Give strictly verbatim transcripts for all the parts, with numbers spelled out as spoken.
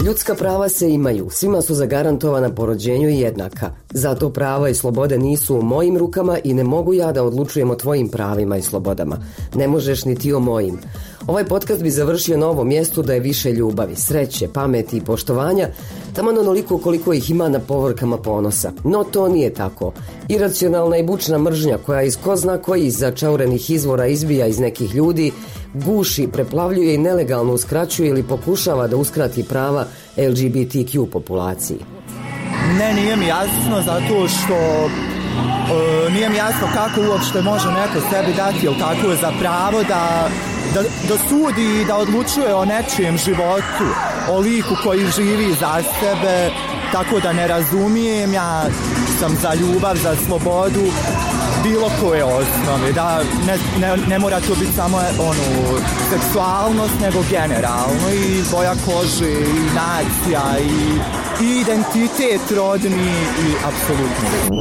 Ljudska prava se imaju, svima su zagarantovana po rođenju i jednaka. Zato prava i slobode nisu u mojim rukama i ne mogu ja da odlučujem o tvojim pravima i slobodama. Ne možeš ni ti o mojim. Ovaj podcast bi završio na ovom mjestu da je više ljubavi, sreće, pameti i poštovanja, taman onoliko koliko ih ima na povorkama ponosa. No to nije tako. Iracionalna i bučna mržnja koja iz ko zna kojih začaurenih izvora izbija iz nekih ljudi, guši, preplavljuje i nelegalno uskraćuje ili pokušava da uskrati prava L G B T Q populaciji. Ne, nije mi jasno zato što e, nije mi jasno kako uopšte može neko sebi dati ili tako je za pravo da, da, da sudi i da odlučuje o nečijem životu, o liku koji živi za sebe, tako da ne razumijem, ja sam za ljubav, za slobodu, bilo koje osnove, da ne, ne, ne mora to biti samo ono, seksualnost, nego generalno i boja kože i nacija i, i identitet rodni i apsolutno.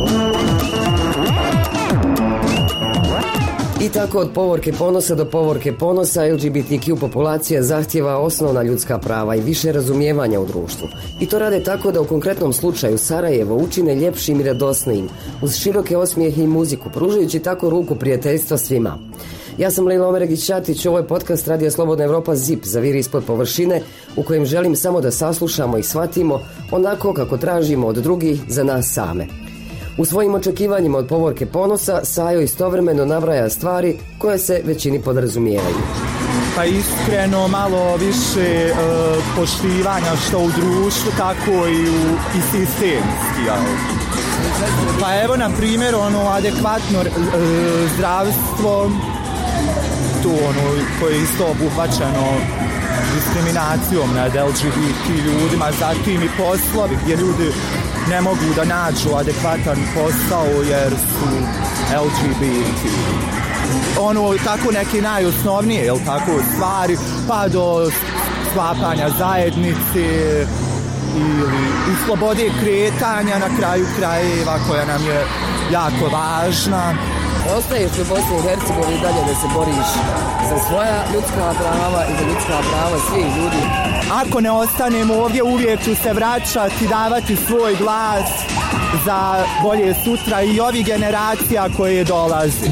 I tako od povorke ponosa do povorke ponosa L G B T Q populacija zahtjeva osnovna ljudska prava i više razumijevanja u društvu. I to rade tako da u konkretnom slučaju Sarajevo učine ljepšim i radosnijim, uz široke osmijehe i muziku, pružajući tako ruku prijateljstva svima. Ja sam Lejla Omeregić-Ćatić, ovo je podcast Radija Slobodna Evropa Z I P, Zaviri ispod površine, u kojem želim samo da saslušamo i shvatimo onako kako tražimo od drugih za nas same. U svojim očekivanjima od povorke ponosa Sajo istovremeno nabraja stvari koje se većini podrazumijevaju. Pa iskreno malo više e, poštivanja što u društvu, tako i, u, i sistemski. Ja. Pa evo na primjer ono adekvatno e, zdravstvo, to ono koje je isto obuhvaćeno diskriminacijom nad L G B T ljudima, zatim i poslovi gdje ljudi ne mogu da nađu adekvatan posao jer su L G B T. Ono, tako neke najosnovnije, jel tako, stvari, pa do sklapanja zajednice ili i slobode kretanja na kraju krajeva koja nam je jako važna. Ostaješ u Bosni i Hercegovini dalje da se boriš za svoja ljudska prava i za ljudska prava svih ljudi. Ako ne ostanemo ovdje, uvijek ću se vraćati, davati svoj glas za bolje sutra i ovih generacija koje dolaze.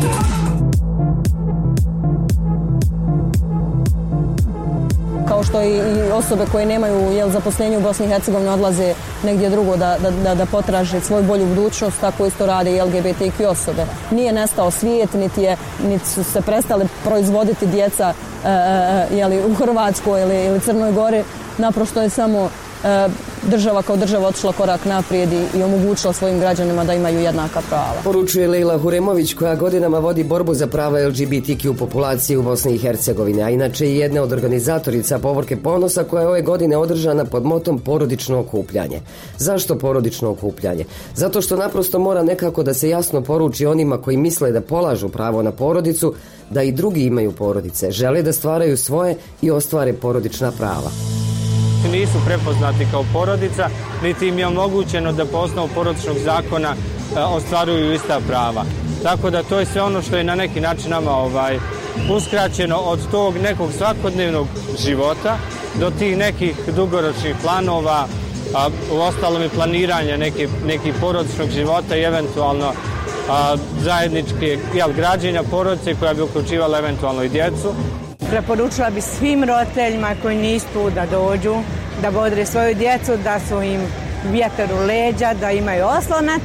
Kao što i osobe koje nemaju jel, zaposlenje u Bosni i Hercegovini odlaze negdje drugo da, da, da potraže svoju bolju budućnost, tako isto rade i L G B T Q osobe. Nije nestao svijet, niti, je, niti su se prestale proizvoditi djeca e, jeli, u Hrvatskoj ili, ili Crnoj Gori. Naprosto je samo e, država kao država otišla korak naprijed i, i omogućila svojim građanima da imaju jednaka prava. Poručuje Lejla Huremović koja godinama vodi borbu za prava L G B T Q populacije u Bosni i Hercegovini, a inače i jedna od organizatorica povorke ponosa koja je ove godine održana pod motom porodično okupljanje. Zašto porodično okupljanje? Zato što naprosto mora nekako da se jasno poruči onima koji misle da polažu pravo na porodicu, da i drugi imaju porodice, žele da stvaraju svoje i ostvare porodična prava. Nisu prepoznati kao porodica, niti im je omogućeno da po osnovu porodičnog zakona e, ostvaruju ista prava. Tako da to je sve ono što je na neki način nama ovaj, uskraćeno od tog nekog svakodnevnog života do tih nekih dugoročnih planova, a u ostalom i planiranja neke, nekih porodičnog života i eventualno a, zajedničke jel, građenja porodice koja bi uključivala eventualno i djecu. Preporučila bi svim roditeljima koji nisu tu da dođu, da bodre svoju djecu, da su im vjetar u leđa, da imaju oslonac.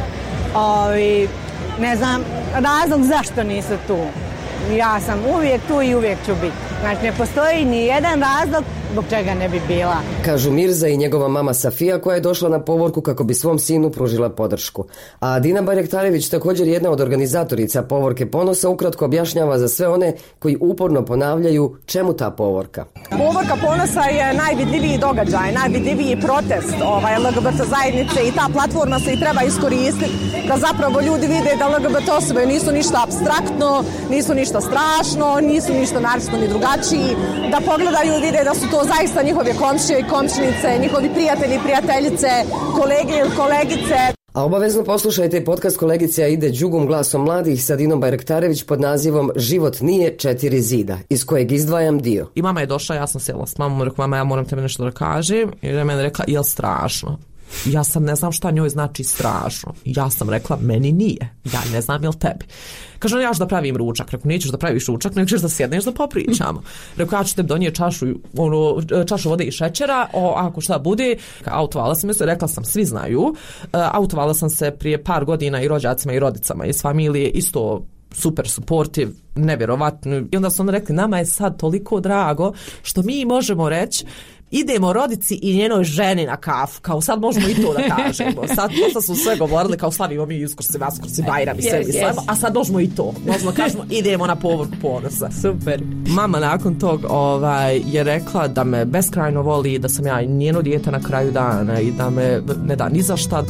Ovi, ne znam, razlog zašto nisu tu. Ja sam uvijek tu i uvijek ću biti. Znači, ne postoji ni jedan razlog zbog čega ne bi bila. Kažu Mirza i njegova mama Safija koja je došla na povorku kako bi svom sinu pružila podršku. A Dina Barjaktarević, također jedna od organizatorica povorke ponosa, ukratko objašnjava za sve one koji uporno ponavljaju čemu ta povorka. Povorka ponosa je najvidljiviji događaj, najvidljiviji protest ovaj, L G B T zajednice i ta platforma se i treba iskoristiti da zapravo ljudi vide da L G B T osobe nisu ništa apstraktno, nisu ništa strašno, nisu ništa naročito ni drugačiji, da pogledaju i vide da su to zaista njihove komšije i komšinice, njihovi prijatelji i prijateljice, kolege i kolegice. A obavezno poslušajte podcast kolegice Aide Đugum glasom mladih sa Dinom Bajraktarević pod nazivom Život nije četiri zida, iz kojeg izdvajam dio. I mama je došla, ja sam sjela s mamom, rekla, mama, ja moram tebe nešto da kažem. I je meni rekla, jel strašno? Ja sam ne znam šta njoj znači strašno. Ja sam rekla, meni nije. Ja ne znam jel tebi. Kaže, ja ću da pravim ručak. Rekao, nećeš da praviš ručak, nego ćeš da sjedneš da popričamo. Rekao, ja ću tebi donijeti čašu, ono, čašu vode i šećera, o, ako šta bude. Autovala sam se, rekla sam, svi znaju. Autovala sam se prije par godina i rođacima i rodicama iz familije, isto super supportive, nevjerovatno. I onda su onda rekli, nama je sad toliko drago što mi možemo reći idemo rodici i njenoj ženi na kafu, kao sad možemo i to da kažemo. Sad dosta su sve govorili, kao slavimo mi Uskrsi, Vaskrsi, Bajram i sve yes, yes. A sad možemo i to. Možemo kažemo idemo na povorku ponosa. Super. Mama nakon tog ovaj, je rekla da me beskrajno voli, da sam ja njeno dijete na kraju dana i da me ne da ni za šta.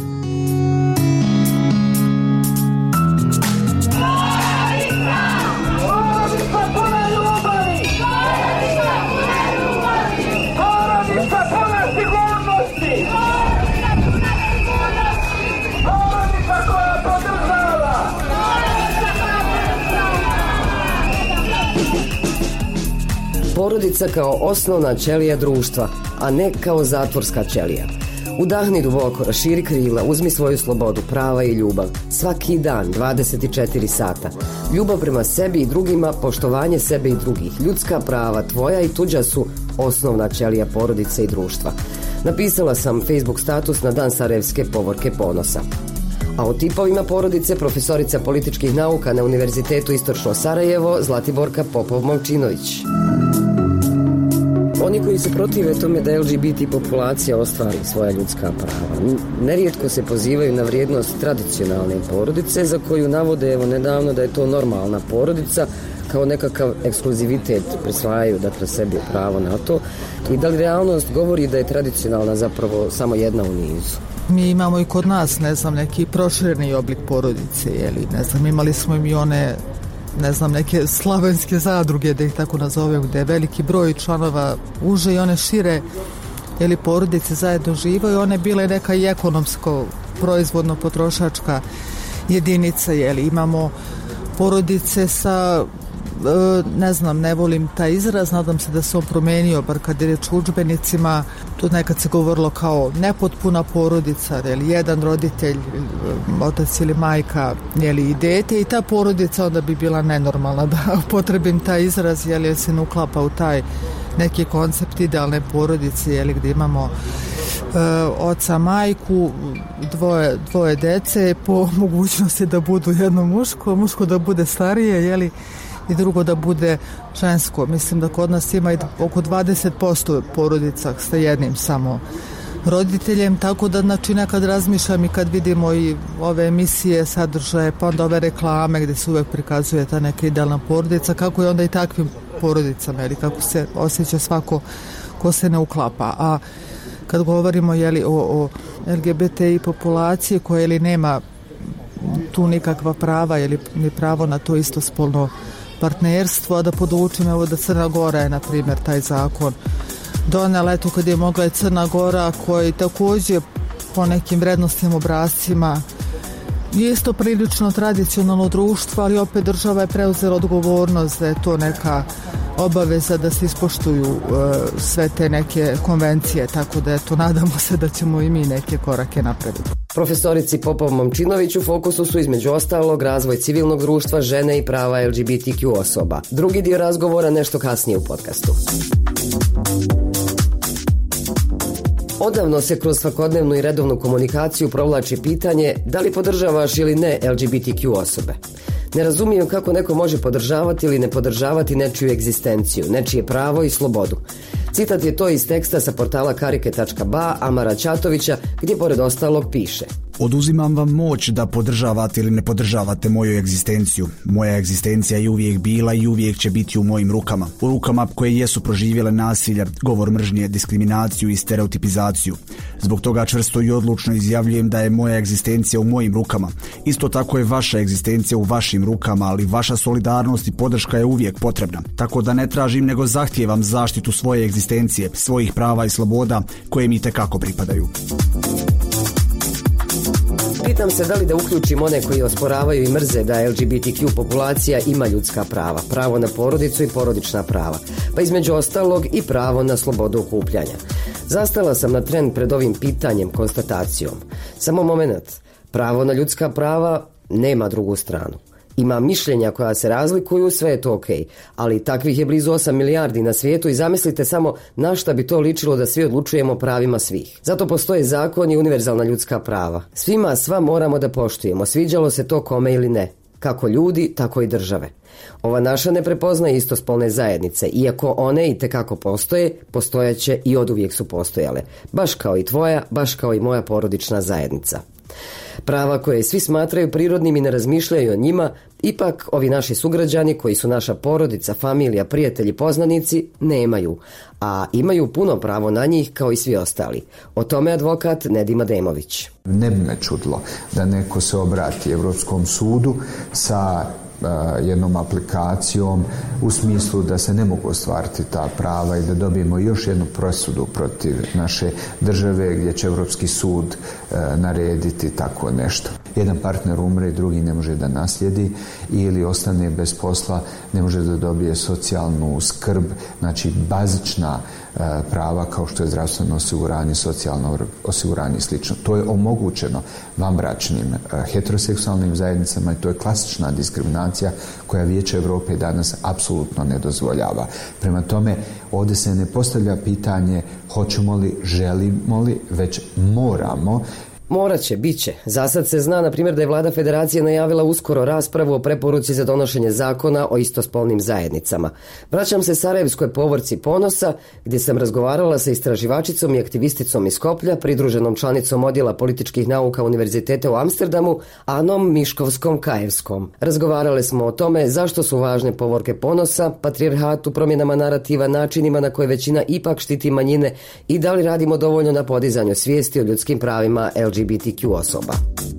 Porodica kao osnovna ćelija društva, a ne kao zatvorska ćelija. Udahni duboko, raširi krila, uzmi svoju slobodu, prava i ljubav. Svaki dan, dvadeset četiri sata. Ljubav prema sebi i drugima, poštovanje sebe i drugih. Ljudska prava, tvoja i tuđa su osnovna ćelija porodice i društva. Napisala sam Facebook status na dan Sarajevske povorke ponosa. A o tipovima porodice profesorica političkih nauka na Univerzitetu Istočno Sarajevo Zlatiborka Popov-Momčinović. Oni koji se protive tome da L G B T populacija ostvari svoja ljudska prava, nerijetko se pozivaju na vrijednost tradicionalne porodice za koju navode evo nedavno da je to normalna porodica, kao nekakav ekskluzivitet prisvajaju dakle sebi pravo na to. I da li realnost govori da je tradicionalna zapravo samo jedna u nizu? Mi imamo i kod nas, ne znam, neki prošireni oblik porodice, jeli, ne znam, imali smo i mi one, ne znam, neke slavenske zadruge, da ih tako nazovem, gde je veliki broj članova uže i one šire, jeli, porodice zajedno živaju, one bile neka i ekonomsko, proizvodno potrošačka jedinica, jeli, imamo porodice sa, ne znam, ne volim taj izraz, nadam se da se on promenio, bar kad je reč o udžbenicima, to nekad se govorilo kao nepotpuna porodica, jeli, jedan roditelj, otac ili majka, jeli, i dete, i ta porodica onda bi bila nenormalna, da upotrebim taj izraz, jeli, jer se ne uklapa u taj neki koncept idealne porodice, jeli, gdje imamo e, oca, majku, dvoje, dvoje dece, po mogućnosti da budu jedno muško, muško da bude starije, jeli, i drugo da bude žensko. Mislim da kod nas ima i oko dvadeset posto porodica sa jednim samo roditeljem, tako da znači nekad razmišljam i kad vidimo i ove emisije, sadržaje, pa onda ove reklame gdje se uvek prikazuje ta neka idealna porodica, kako je onda i takvim porodicama, ili kako se osjeća svako ko se ne uklapa. A kad govorimo, jeli, o, o L G B T I populaciji koja ili nema tu nikakva prava ili ni pravo na to istospolno partnerstvo, a da podučim, evo, da Crna Gora je, na primjer, taj zakon donela, eto, kad je mogla i Crna Gora, koji također po nekim vrednostnim obrascima je isto prilično tradicionalno društvo, ali opet država je preuzela odgovornost da je to neka obaveza da se ispoštuju uh, sve te neke konvencije, tako da eto, nadamo se da ćemo i mi neke korake napraviti. Profesorici Popov-Momčinović u fokusu su između ostalog razvoj civilnog društva, žene i prava L G B T Q osoba. Drugi dio razgovora nešto kasnije u podcastu. Odavno se kroz svakodnevnu i redovnu komunikaciju provlači pitanje da li podržavaš ili ne L G B T Q osobe. Ne razumijem kako neko može podržavati ili ne podržavati nečiju egzistenciju, nečije pravo i slobodu. Citat je to iz teksta sa portala karike tačka ba Amara Ćatovića, gdje pored ostalog piše: Oduzimam vam moć da podržavate ili ne podržavate moju egzistenciju. Moja egzistencija je uvijek bila i uvijek će biti u mojim rukama. U rukama koje jesu proživjele nasilje, govor mržnje, diskriminaciju i stereotipizaciju. Zbog toga čvrsto i odlučno izjavljujem da je moja egzistencija u mojim rukama. Isto tako je vaša egzistencija u vašim rukama, ali vaša solidarnost i podrška je uvijek potrebna. Tako da ne tražim nego zahtijevam zaštitu svoje egzistencije, svojih prava i sloboda koje mi itekako pripadaju. Pitam se da li da uključim one koji osporavaju i mrze da L G B T Q populacija ima ljudska prava, pravo na porodicu i porodična prava, pa između ostalog i pravo na slobodu okupljanja. Zastala sam na tren pred ovim pitanjem, konstatacijom. Samo moment, pravo na ljudska prava nema drugu stranu. Ima mišljenja koja se razlikuju, sve je to okej, ali takvih je blizu osam milijardi na svijetu i zamislite samo na šta bi to ličilo da svi odlučujemo pravima svih. Zato postoje zakon i univerzalna ljudska prava. Svima sva moramo da poštujemo, sviđalo se to kome ili ne. Kako ljudi, tako i države. Ova naša ne prepoznaje istospolne zajednice, iako one i tekako postoje, postojaće i oduvijek su postojale. Baš kao i tvoja, baš kao i moja porodična zajednica. Prava koje svi smatraju prirodnim i ne razmišljaju o njima, ipak ovi naši sugrađani koji su naša porodica, familija, prijatelji, poznanici, nemaju, a imaju puno pravo na njih kao i svi ostali. O tome advokat Nedim Ademović. Ne bi me čudilo da neko se obrati Europskom sudu sa jednom aplikacijom u smislu da se ne mogu ostvariti ta prava i da dobijemo još jednu presudu protiv naše države gdje će Europski sud narediti tako nešto. Jedan partner umre, drugi ne može da naslijedi ili ostane bez posla, ne može da dobije socijalnu skrb, znači bazična prava kao što je zdravstveno osiguranje, socijalno osiguranje i slično. To je omogućeno vanbračnim heteroseksualnim zajednicama i to je klasična diskriminacija koja Vijeće Europe danas apsolutno ne dozvoljava. Prema tome, ovdje se ne postavlja pitanje hoćemo li, želimo li, već moramo. Morat će, bit će. Zasad se zna, na primjer, da je vlada federacije najavila uskoro raspravu o preporuci za donošenje zakona o istospolnim zajednicama. Vraćam se Sarajevskoj povorci Ponosa, gdje sam razgovarala sa istraživačicom i aktivisticom iz Skoplja, pridruženom članicom odjela političkih nauka Univerziteta u Amsterdamu, Anom Miškovskom-Kajevskom. Razgovarale smo o tome zašto su važne povorke Ponosa, patrijarhatu, promjenama narativa, načinima na koje većina ipak štiti manjine i da li radimo dovoljno na podizanju svijesti o ljudskim pravima L G B T Q osoba.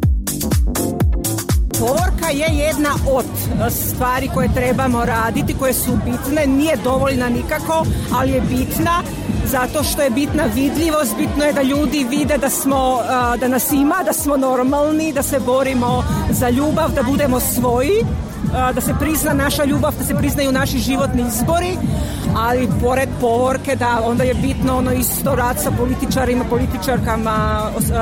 Povorka je jedna od stvari koje trebamo raditi, koje su bitne, nije dovoljna nikako, ali je bitna zato što je bitna vidljivost, bitno je da ljudi vide da smo, da nas ima, da smo normalni, da se borimo za ljubav, da budemo svoji, da se prizna naša ljubav, da se priznaju naši životni izbori, ali pored povorke da onda je bitno ono isto rad sa političarima, političarkama,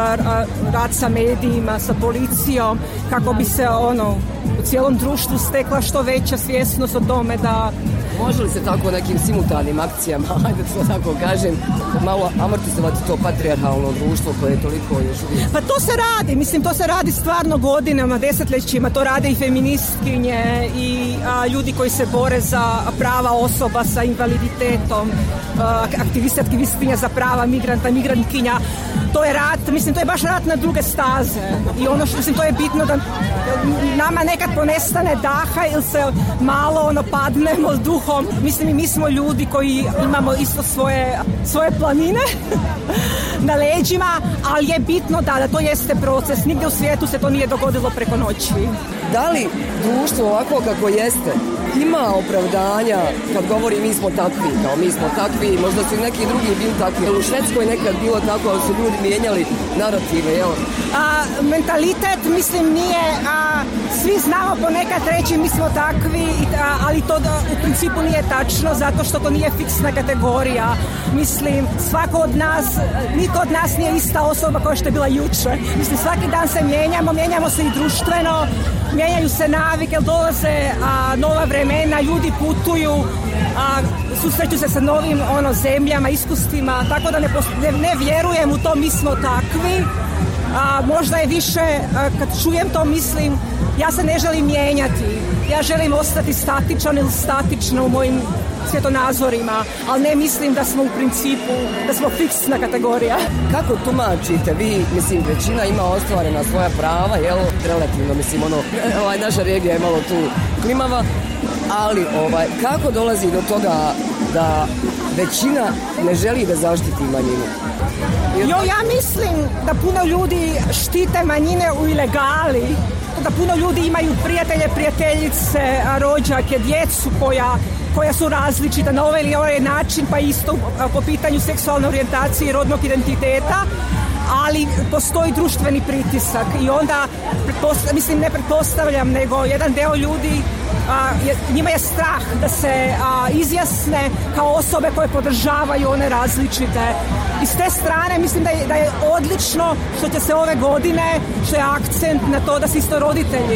rad sa medijima, sa policijom, kako bi se ono u cijelom društvu stekla što veća svjesnost o tome da... Može li se tako nekim simultanim akcijama, ajde to tako kažem, malo amortizovati to patrijarhalno društvo koje je toliko još uvijek? Pa to se radi, mislim to se radi stvarno godinama, desetljećima, to rade i feministkinje i a, ljudi koji se bore za prava osoba sa invaliditetom, a, aktivisti, aktivistinja za prava migranta, migrantkinja. To je rat, mislim to je baš rat na druge staze i ono što mislim to je bitno da nama nekad ponestane daha ili se malo ono padnemo duhom. Mislim i mi smo ljudi koji imamo isto svoje, svoje planine na leđima, ali je bitno da, da to jeste proces. Nigdje u svijetu se to nije dogodilo preko noći. Da li društvo ovako kako jeste ima opravdanja kad govori mi smo takvi, kao mi smo takvi, možda su i neki drugi bili takvi, u Švedskoj nekad bilo tako, ali su ljudi mijenjali narative, jel? A, mentalitet, mislim, nije, a, svi znamo ponekad reći mi smo takvi, a, ali to da, u principu nije tačno, zato što to nije fiksna kategorija. Mislim, svako od nas, niko od nas nije ista osoba koja što je bila juče. Mislim, svaki dan se mijenjamo, mijenjamo se i društveno, mijenjaju se navike, dolaze a, nova vremena, ljudi putuju, a, susreću se sa novim ono, zemljama, iskustvima, tako da ne, ne, ne vjerujem u to mi smo takvi. A, možda je više, a, kad čujem to mislim, ja se ne želim mijenjati, ja želim ostati statičan ili statična u mojim svjetonazorima, ali ne mislim da smo u principu, da smo fiksna kategorija. Kako tumačite vi, mislim, većina ima ostvarena svoja prava, jel, relativno, mislim, ono, ovaj, naša regija je malo tu klimava, ali, ovaj, kako dolazi do toga da većina ne želi da zaštiti manjinu? Jo, ja mislim da puno ljudi štite manjine u ilegali, da puno ljudi imaju prijatelje, prijateljice, rođake, djecu koja, koja su različita na ovaj ili ovaj način, pa isto po pitanju seksualne orijentacije i rodnog identiteta. ali postoji društveni pritisak i onda, mislim ne pretpostavljam, nego jedan deo ljudi, a, je, njima je strah da se a, izjasne kao osobe koje podržavaju one različite. I s te strane mislim da je, da je odlično što će se ove godine, što je akcent na to da se isto roditelji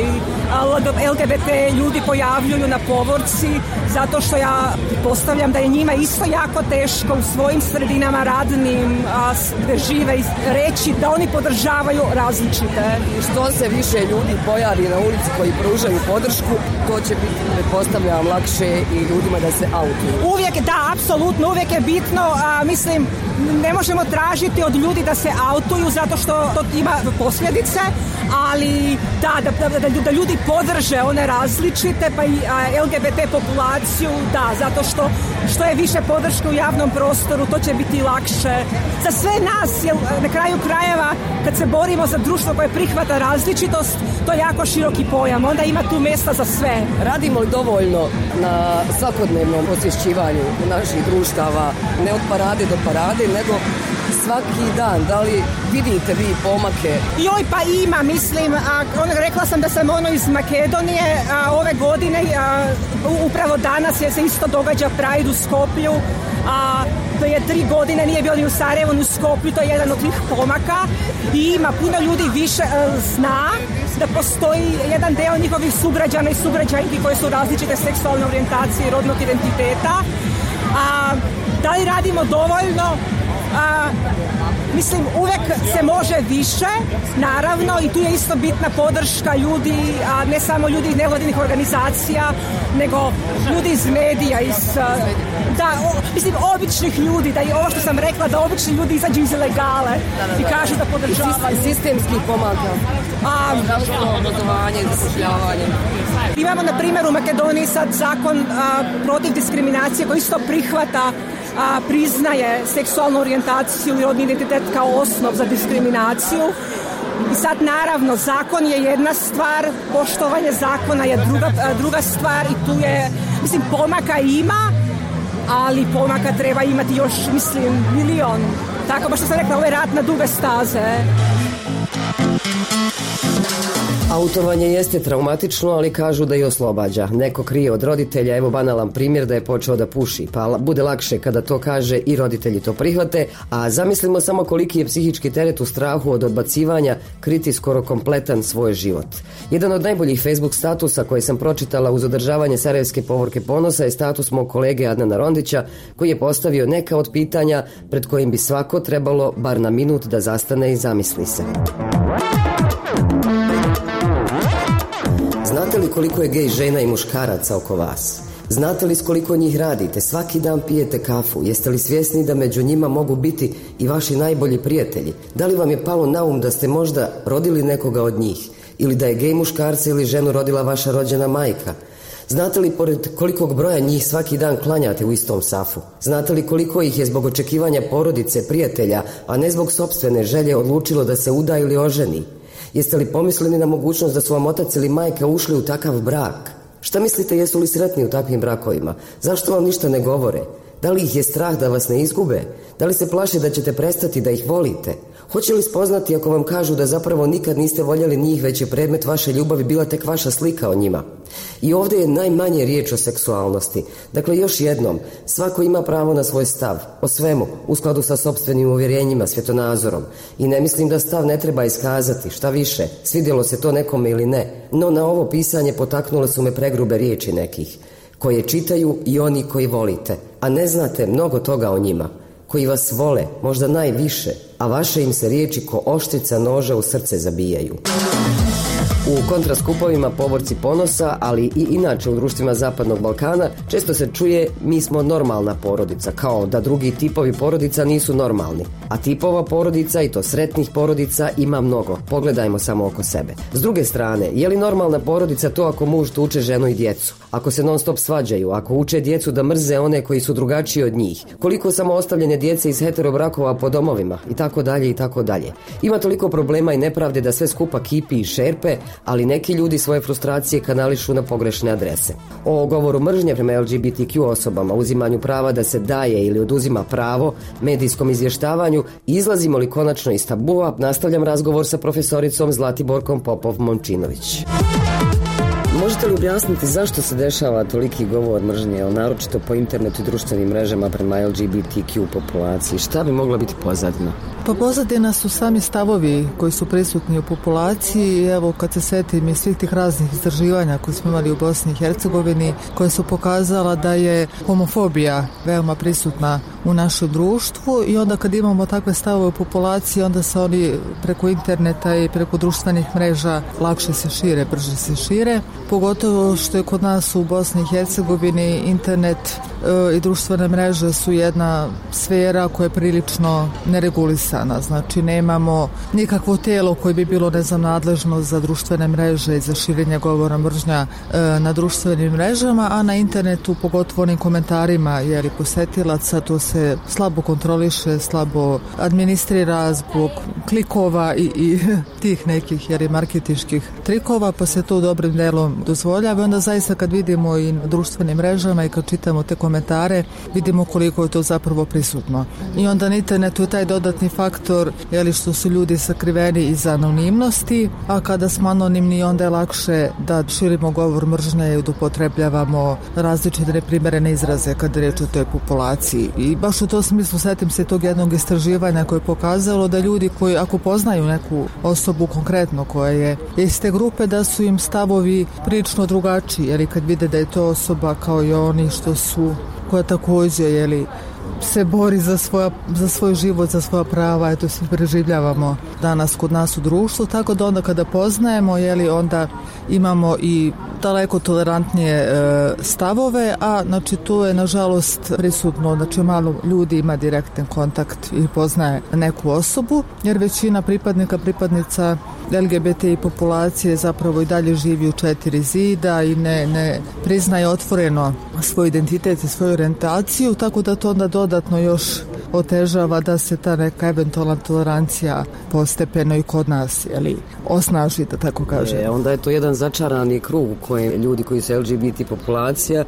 L G B T ljudi pojavljuju na povorci, zato što ja postavljam da je njima isto jako teško u svojim sredinama radnim a, gde žive reći da oni podržavaju različite. I što se više ljudi pojavi na ulici koji pružaju podršku, to će biti, pretpostavljam, lakše i ljudima da se autuju. Uvijek, da, apsolutno, uvijek je bitno, a, mislim, ne možemo tražiti od ljudi da se autuju zato što to ima posljedice, ali da, da, da, da, da ljudi podrže one različite, pa i a, L G B T populaciju, da, zato što što je više podrške u javnom prostoru, to će biti lakše za sve nas, jer na kraju krajeva kad se borimo za društvo koje prihvata različitost, to je jako široki pojam, onda ima tu mjesta za sve. Radimo li dovoljno na svakodnevnom osvješćivanju naših društava, ne od parade do parade, nego svaki dan? Da li vidite vi pomake? Joj, pa ima, mislim, a, on, rekla sam da sam ono iz Makedonije, a, ove godine, a, upravo danas je se isto događa Pride u Skoplju, a to je tri godine, nije bio ni u Sarajevu, ni u Skoplju, to je jedan od tih pomaka i ima puno ljudi više a, zna da postoji jedan deo njihovih sugrađana i sugrađanki koje su različite seksualne orijentacije i rodnog identiteta. A, da li radimo dovoljno? A, mislim, uvek se može više, naravno, i tu je isto bitna podrška ljudi, a ne samo ljudi iz nevladinih organizacija, nego ljudi iz medija, iz, da, o, mislim, običnih ljudi, da i ovo što sam rekla, da obični ljudi izađu iz ilegale da, da, da. i kažu da podržavaju. Sistemskih pomaka, zdravstveno obrazovanje, zapošljavanje. Imamo, na primjer, u Makedoniji sad zakon a, protiv diskriminacije koji isto prihvata a, priznaje seksualnu orijentaciju i rodni identitet kao osnov za diskriminaciju. I sad naravno zakon je jedna stvar, poštovanje zakona je druga, druga stvar i tu je, mislim, pomaka ima, ali pomaka treba imati još, mislim, milion. Tako, baš što sam rekla, ovo je rat na duge staze. Autovanje jeste traumatično, ali kažu da i oslobađa. Neko krije od roditelja, evo banalan primjer da je počeo da puši, pa bude lakše kada to kaže i roditelji to prihvate, a zamislimo samo koliki je psihički teret u strahu od odbacivanja kriti skoro kompletan svoj život. Jedan od najboljih Facebook statusa koje sam pročitala uz održavanje Sarajevske povorke ponosa je status mog kolege Adnana Rondića, koji je postavio neka od pitanja pred kojim bi svako trebalo bar na minut da zastane i zamisli se. Znate li koliko je gej žena i muškaraca oko vas? Znate li s koliko njih radite? Svaki dan pijete kafu. Jeste li svjesni da među njima mogu biti i vaši najbolji prijatelji? Da li vam je palo na um da ste možda rodili nekoga od njih? Ili da je gej muškarca ili ženu rodila vaša rođena majka? Znate li pored kolikog broja njih svaki dan klanjate u istom safu? Znate li koliko ih je zbog očekivanja porodice, prijatelja, a ne zbog sopstvene želje odlučilo da se uda ili oženi? Jeste li pomislili na mogućnost da su vam otac ili majka ušli u takav brak? Šta mislite, jesu li sretni u takvim brakovima? Zašto vam ništa ne govore? Da li ih je strah da vas ne izgube? Da li se plaše da ćete prestati da ih volite? Hoće li spoznati ako vam kažu da zapravo nikad niste voljeli njih, već je predmet vaše ljubavi bila tek vaša slika o njima? I ovdje je najmanje riječ o seksualnosti. Dakle, još jednom, svako ima pravo na svoj stav, o svemu, u skladu sa sopstvenim uvjerenjima, svjetonazorom. I ne mislim da stav ne treba iskazati, šta više, svidjelo se to nekome ili ne, no na ovo pisanje potaknule su me pregrube riječi nekih, koje čitaju i oni koji volite, a ne znate mnogo toga o njima, koji vas vole, možda najviše, a vaše im se riječi ko oštrica noža u srce zabijaju. U kontraskupovima Povorci ponosa, ali i inače u društvima Zapadnog Balkana, često se čuje mi smo normalna porodica, kao da drugi tipovi porodica nisu normalni. A tipova porodica, i to sretnih porodica, ima mnogo. Pogledajmo samo oko sebe. S druge strane, je li normalna porodica to ako muž tuče ženu i djecu? Ako se non stop svađaju, ako uče djecu da mrze one koji su drugačiji od njih? Koliko samo ostavljene djece iz heterobrakova po domovima? I tako dalje, i tako dalje. Ima toliko problema i nepravde da sve skupa kipi i šerpe, ali neki ljudi svoje frustracije kanališu na pogrešne adrese. O govoru mržnje prema L G B T Q osobama, uzimanju prava da se daje ili oduzima pravo, medijskom izvještavanju, izlazimo li konačno iz tabua, nastavljam razgovor sa profesoricom Zlatiborkom Popov-Momčinović. Možete li objasniti zašto se dešava toliki govor mržnje, naročito po internetu i društvenim mrežama prema L G B T Q populaciji? Šta bi mogla biti pozadina? Pa pozadina su sami stavovi koji su prisutni u populaciji. Evo, kad se setim i svih tih raznih istraživanja koje smo imali u Bosni i Hercegovini, koje su pokazala da je homofobija veoma prisutna u našem društvu, i onda kad imamo takve stavove u populaciji, onda se oni preko interneta i preko društvenih mreža lakše se šire, brže se šire. Pogotovo što je kod nas u Bosni i Hercegovini internet e, i društvene mreže su jedna sfera koja je prilično neregulisana. Znači nemamo nikakvo tijelo koje bi bilo, ne znam, nadležno za društvene mreže i za širenje govora mržnja e, na društvenim mrežama, a na internetu, pogotovo onim komentarima jeli posetilaca, to se slabo kontroliše, slabo administrira zbog klikova i, i tih nekih jeli marketinških trikova, pa se to dobrim delom dozvoljava. Onda zaista kad vidimo i na društvenim mrežama i kad čitamo te komentare, vidimo koliko je to zapravo prisutno. I onda na internetu je taj dodatni faktor, jeli, što su ljudi sakriveni iza anonimnosti, a kada smo anonimni onda je lakše da širimo govor mržnje i da upotrebljavamo različite neprimjerene izraze kad je reč o toj populaciji. I baš u tom smislu setim se tog jednog istraživanja koje je pokazalo da ljudi koji ako poznaju neku osobu konkretno koja je iz te grupe, da su im stavovi prilično drugačiji, jer kad vide da je to osoba kao i oni što su, koja također jeli, se bori za, svoja, za svoj život, za svoja prava, eto svi preživljavamo danas kod nas u društvu, tako da onda kada poznajemo, jeli, onda imamo i daleko tolerantnije e, stavove, a znači to je nažalost prisutno, znači malo ljudi ima direktan kontakt i poznaje neku osobu, jer većina pripadnika, pripadnica L G B T populacije zapravo i dalje živi u četiri zida i ne, ne priznaje otvoreno svoj identitet i svoju orijentaciju, tako da to onda dodatno još otežava da se ta neka eventualna tolerancija postepeno i kod nas jeli, osnaži, da tako kažem. E, onda je to jedan začarani krug u kojem ljudi koji su L G B T populacija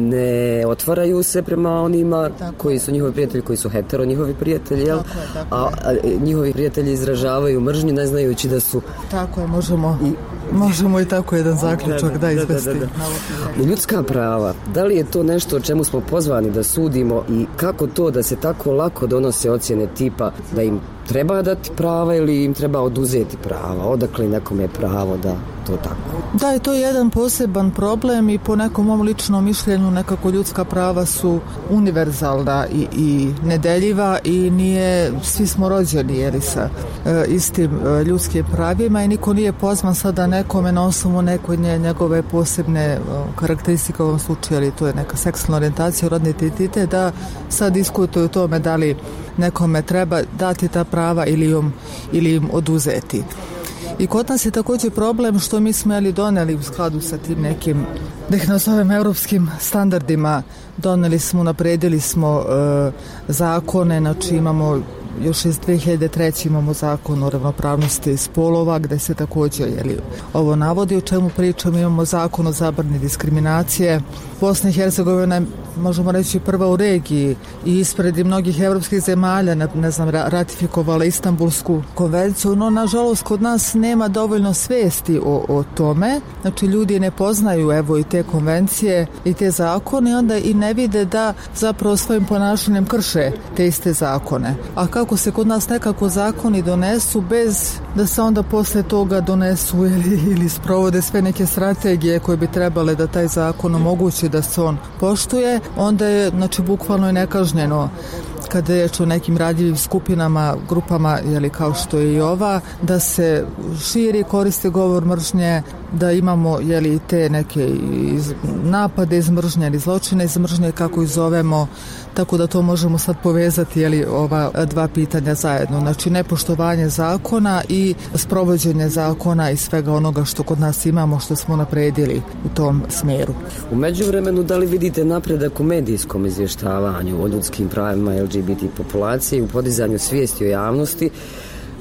ne otvaraju se prema onima tako. Koji su njihovi prijatelji, koji su hetero njihovi prijatelji, jel? Tako je, tako a, a njihovi prijatelji izražavaju mržnju ne znajući da su... Tako je, možemo... I... Možemo i tako jedan zaključak da, da, da izvesti. Da, da, da. Ljudska prava, da li je to nešto o čemu smo pozvani da sudimo i kako to da se tako lako donose ocjene tipa da im treba dati prava ili im treba oduzeti prava? Odakle nekom je pravo da to tako? Da, je to jedan poseban problem i po nekom mom ličnom mišljenju nekako ljudska prava su univerzalna i, i nedeljiva i nije, svi smo rođeni jeli sa e, istim e, ljudskim pravima i niko nije pozvan sada nekome na osnovu nekoj nje, njegove posebne e, karakteristike u ovom slučaju, ali to je neka seksualna orijentacija, rodni identitet, da sad diskutuju o tome da li nekome treba dati ta prava ili im, ili im oduzeti. I kod nas je također problem što mi smo jeli doneli u skladu sa tim nekim, da ih nazovem, europskim standardima, doneli smo, napredili smo e, zakone, znači imamo još iz dvije hiljade treće imamo zakon o ravnopravnosti spolova gdje se također jeli, ovo navodi o čemu pričamo. Imamo zakon o zabrani diskriminacije. Bosna i Hercegovina je, možemo reći, prva u regiji i ispred mnogih evropskih zemalja, ne, ne znam, ratifikovala Istanbulsku konvenciju, no nažalost kod nas nema dovoljno svijesti o, o tome. Znači ljudi ne poznaju evo i te konvencije i te zakone, onda i ne vide da zapravo svojim ponašanjem krše te iste zakone. A kako se kod nas nekako zakoni donesu bez da se onda posle toga donesu ili, ili sprovode sve neke strategije koje bi trebale da taj zakon omogući da se on poštuje, onda je znači bukvalno i nekažnjeno kada je o nekim radljivim skupinama, grupama, jeli, kao što je i ova, da se širi, koriste govor mržnje, da imamo jeli, te neke iz, napade iz mržnje ili zločine iz mržnje, kako ih zovemo, tako da to možemo sad povezati jeli, ova dva pitanja zajedno. Znači nepoštovanje zakona i sprovođenje zakona i svega onoga što kod nas imamo, što smo napredili u tom smjeru. U međuvremenu, da li vidite napredak u medijskom izvještavanju o ljudskim pravima L G B T populacije, u podizanju svijesti o javnosti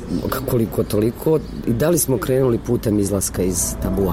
koliko toliko, i da li smo krenuli putem izlaska iz tabua?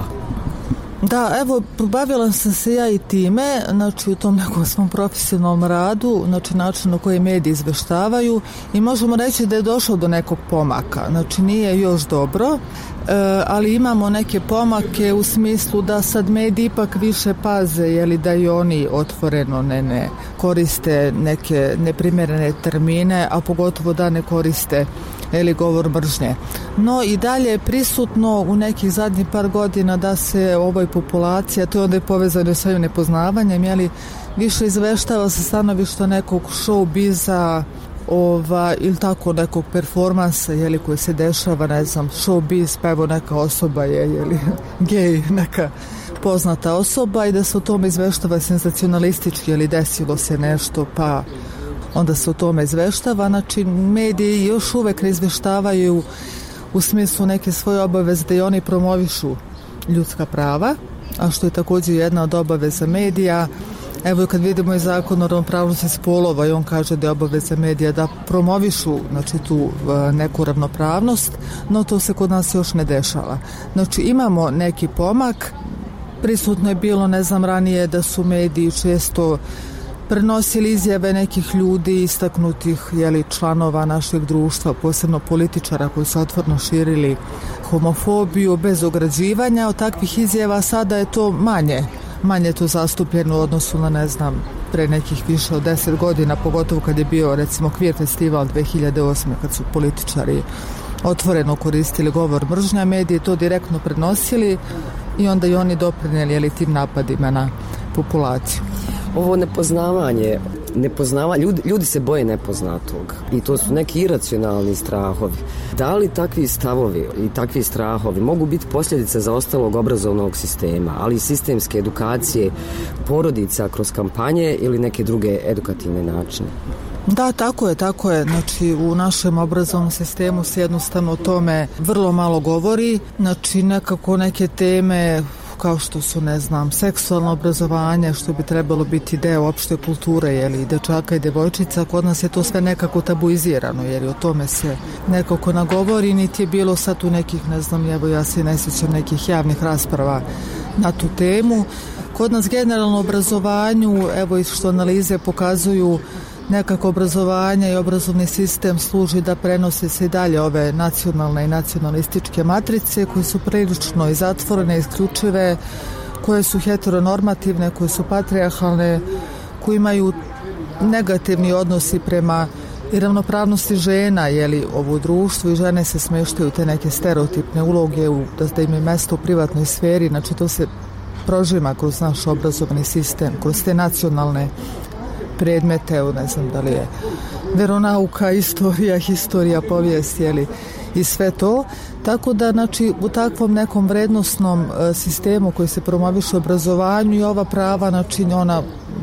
Da, evo, bavila sam se ja i time, znači u tom nekom svom profesionalnom radu, znači način na koji mediji izveštavaju, i možemo reći da je došlo do nekog pomaka, znači nije još dobro, e, ali imamo neke pomake u smislu da sad mediji ipak više paze, jeli, da i oni otvoreno ne, ne koriste neke neprimjerene termine, a pogotovo da ne koriste ili govor mržnje. No i dalje je prisutno u nekih zadnjih par godina da se ovoj populaciji, a to je onda je povezano s ovim nepoznavanjem, jeli, više izveštava sa stanovišta nekog showbiza, ova, ili tako nekog performansa, jeli, koji se dešava, ne znam, showbiz, pa evo neka osoba je, jeli, gej, neka poznata osoba, i da se o tome izveštava senzacionalistički, jeli, desilo se nešto, pa onda se o tome izveštava. Znači, mediji još uvek ne izveštavaju u smislu neke svoje obaveze da i oni promovišu ljudska prava, a što je također jedna od obaveza medija. Evo, kad vidimo i zakon o ravnopravnosti spolova, i on kaže da je obaveza medija da promovišu, znači, tu neku ravnopravnost, no to se kod nas još ne dešava. Znači, imamo neki pomak. Prisutno je bilo, ne znam, ranije da su mediji često prenosili izjave nekih ljudi istaknutih, jeli, članova našeg društva, posebno političara koji su otvoreno širili homofobiju bez ograđivanja. Od takvih izjava sada je to manje, manje je to zastupljeno u odnosu na, ne znam, pre nekih više od deset godina, pogotovo kad je bio, recimo, Queer festival dve hiljade osme, kad su političari otvoreno koristili govor mržnja, mediji to direktno prenosili i onda i oni doprinijeli, jeli, tim napadima na populaciju. Ovo nepoznavanje, nepoznavanje ljudi, ljudi se boje nepoznatog i to su neki iracionalni strahovi. Da li takvi stavovi i takvi strahovi mogu biti posljedice zaostalog obrazovnog sistema, ali i sistemske edukacije porodica kroz kampanje ili neke druge edukativne načine? Da, tako je, tako je. Znači, u našem obrazovnom sistemu se jednostavno o tome vrlo malo govori. Znači, nekako neke teme kao što su, ne znam, seksualno obrazovanje, što bi trebalo biti deo opšte kulture, jeli, i dečaka i devojčica, kod nas je to sve nekako tabuizirano, jer o tome se nekako nagovori, niti je bilo sad u nekih, ne znam, evo ja se ne sjećam nekih javnih rasprava na tu temu. Kod nas generalno obrazovanju, evo i što analize pokazuju, nekako obrazovanje i obrazovni sistem služi da prenose se i dalje ove nacionalne i nacionalističke matrice koje su prilično i zatvorene, isključive, koje su heteronormativne, koje su patrijarhalne, koje imaju negativni odnosi prema i ravnopravnosti žena, jeli, ovo društvo, i žene se smeštaju te neke stereotipne uloge u, da im je mesto u privatnoj sferi. Znači, to se prožima kroz naš obrazovni sistem, kroz te nacionalne predmete, ne znam da li je veronauka, istorija, historija, povijest, jeli, i sve to. Tako da, znači, u takvom nekom vrednosnom sistemu koji se promoviše u obrazovanju, i ova prava, znači, ona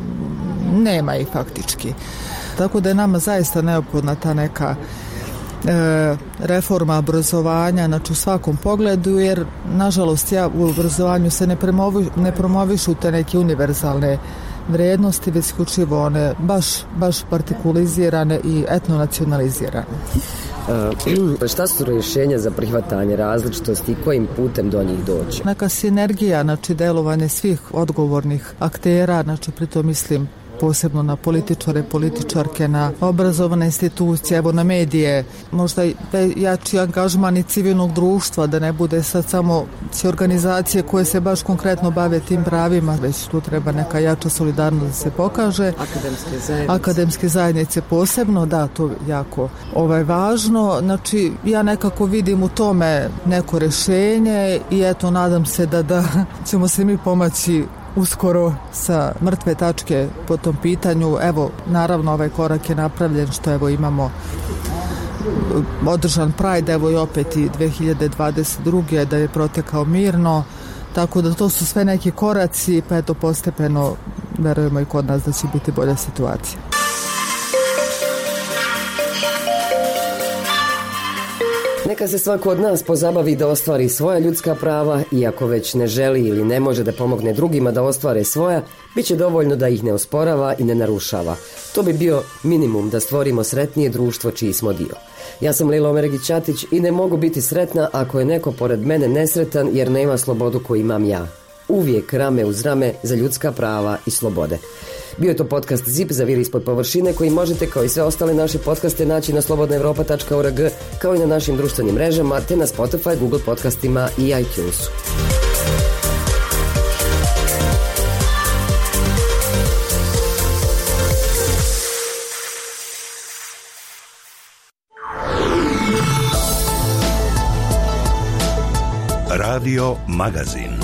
nema i faktički. Tako da je nama zaista neophodna ta neka e, reforma obrazovanja, znači u svakom pogledu, jer nažalost ja u obrazovanju se ne, premovi, ne promovišu te neke univerzalne vrijednosti, već isključivo one baš, baš partikulizirane i etnonacionalizirane. E, šta su rješenja za prihvatanje različitosti i kojim putem do njih doći? Neka sinergija, znači delovanje svih odgovornih aktera, znači pritom mislim posebno na političare, političarke, na obrazovane institucije, evo na medije, možda jači angažman i civilnog društva, da ne bude sad samo organizacije koje se baš konkretno bave tim pravima, već tu treba neka jača solidarnost da se pokaže. Akademske zajednice. Akademske zajednice posebno, da, to jako ovaj, važno. Znači, ja nekako vidim u tome neko rješenje i eto, nadam se da, da ćemo se mi pomaći uskoro sa mrtve tačke po tom pitanju. Evo, naravno, ovaj korak je napravljen, što evo imamo održan Pride, evo i opet i dve hiljade dvadeset druge da je protekao mirno, tako da to su sve neki koraci, pa eto postepeno verujemo i kod nas da će biti bolja situacija. neka se svako od nas pozabavi da ostvari svoja ljudska prava i ako već ne želi ili ne može da pomogne drugima da ostvare svoja, bit će dovoljno da ih ne osporava i ne narušava. To bi bio minimum da stvorimo sretnije društvo čiji smo dio. Ja sam Lila Omeregić-Ćatić i ne mogu biti sretna ako je neko pored mene nesretan jer nema slobodu koju imam ja. Uvijek rame uz rame za ljudska prava i slobode. Bio je to podcast Zip za vir ispod površine koji možete kao i sve ostale naše podcaste naći na slobodna evropa tačka org kao i na našim društvenim mrežama te na Spotify, Google podcastima i iTunesu. Radio Magazin.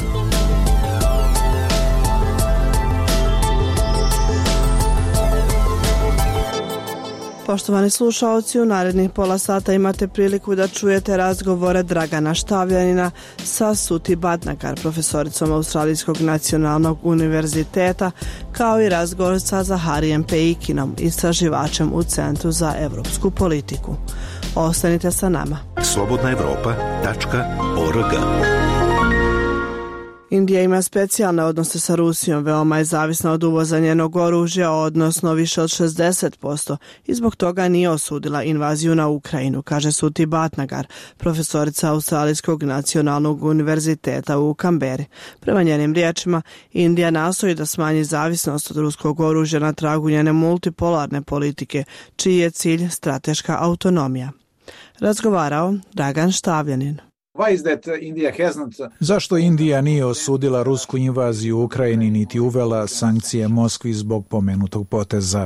Poštovani slušaoci, u narednih pola sata imate priliku da čujete razgovore Dragana Štavljanina sa Suti Bhatnagar, profesoricom Australijskog nacionalnog univerziteta, kao i razgovor sa Zaharijem Peikinom, istraživačem u Centru za evropsku politiku. Ostanite sa nama. slobodna evropa tačka org. Indija ima specijalne odnose sa Rusijom, veoma je zavisna od uvoza njenog oružja, odnosno više od šezdeset posto, i zbog toga nije osudila invaziju na Ukrajinu, kaže Suti Bhatnagar, profesorica Australijskog nacionalnog univerziteta u Kamberi. Prema njenim riječima, Indija nastoji da smanji zavisnost od ruskog oružja na tragu njene multipolarne politike, čiji je cilj strateška autonomija. Razgovarao Dragan Štavljanin. Zašto Indija nije osudila rusku invaziju u Ukrajini niti uvela sankcije Moskvi zbog pomenutog poteza?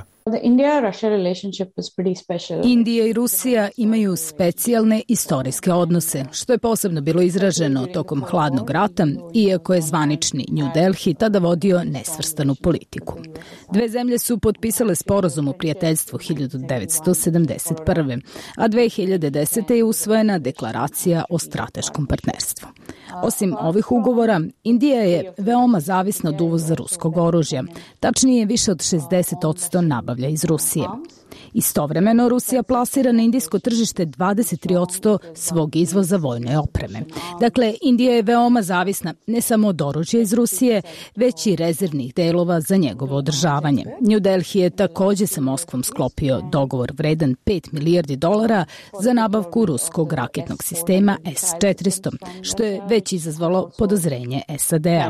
Indija i Rusija imaju specijalne istorijske odnose, što je posebno bilo izraženo tokom hladnog rata, iako je zvanični New Delhi tada vodio nesvrstanu politiku. Dve zemlje su potpisale sporazum o prijateljstvu hiljadu devetsto sedamdeset prve. a dve hiljade desete. je usvojena deklaracija o strateškom partnerstvu. Osim ovih ugovora, Indija je veoma zavisna od uvoza ruskog oružja, tačnije više od šezdeset posto nabavlja iz Rusije. Istovremeno, Rusija plasira na indijsko tržište dvadeset tri posto svog izvoza vojne opreme. Dakle, Indija je veoma zavisna ne samo od oružja iz Rusije, već i rezervnih delova za njegovo održavanje. New Delhi je također sa Moskvom sklopio dogovor vredan pet milijardi dolara za nabavku ruskog raketnog sistema S četiristo, što je već izazvalo podozrenje S A D-a.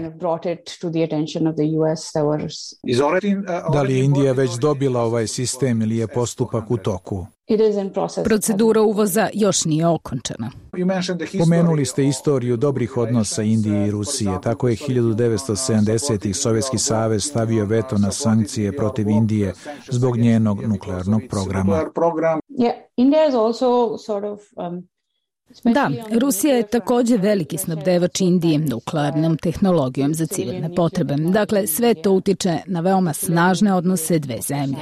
Da li je Indija već dobila ovaj sistem ili je postupak u toku? Procedura uvoza još nije okončana. Pomenuli ste istoriju dobrih odnosa Indije i Rusije. Tako je hiljadu devetsto sedamdesetih. Sovjetski savez stavio veto na sankcije protiv Indije zbog njenog nuklearnog programa. Da, Rusija je također veliki snabdevač Indije nuklearnom tehnologijom za civilne potrebe. Dakle, sve to utiče na veoma snažne odnose dve zemlje.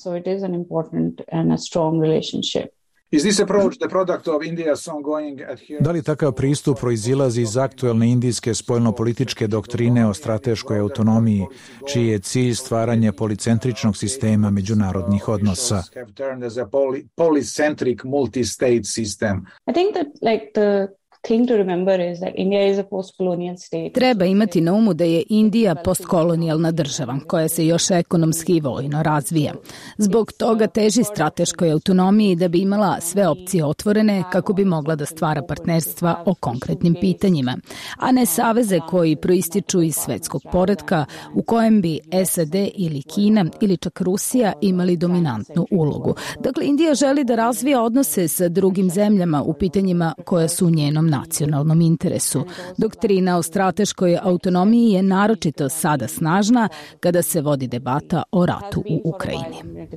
Da li takav pristup proizilazi iz aktuelne indijske spoljnopolitičke doktrine o strateškoj autonomiji, čiji je cilj stvaranje policentričnog sistema međunarodnih odnosa? Treba imati na umu da je Indija postkolonijalna država koja se još ekonomski i vojno razvija. Zbog toga teži strateškoj autonomiji da bi imala sve opcije otvorene kako bi mogla da stvara partnerstva o konkretnim pitanjima, a ne saveze koji proističu iz svetskog poretka u kojem bi S A D ili Kina ili čak Rusija imali dominantnu ulogu. Dakle, Indija želi da razvija odnose sa drugim zemljama u pitanjima koja su u njenom nacionalnom interesu. Doktrina o strateškoj autonomiji je naročito sada snažna kada se vodi debata o ratu u Ukrajini.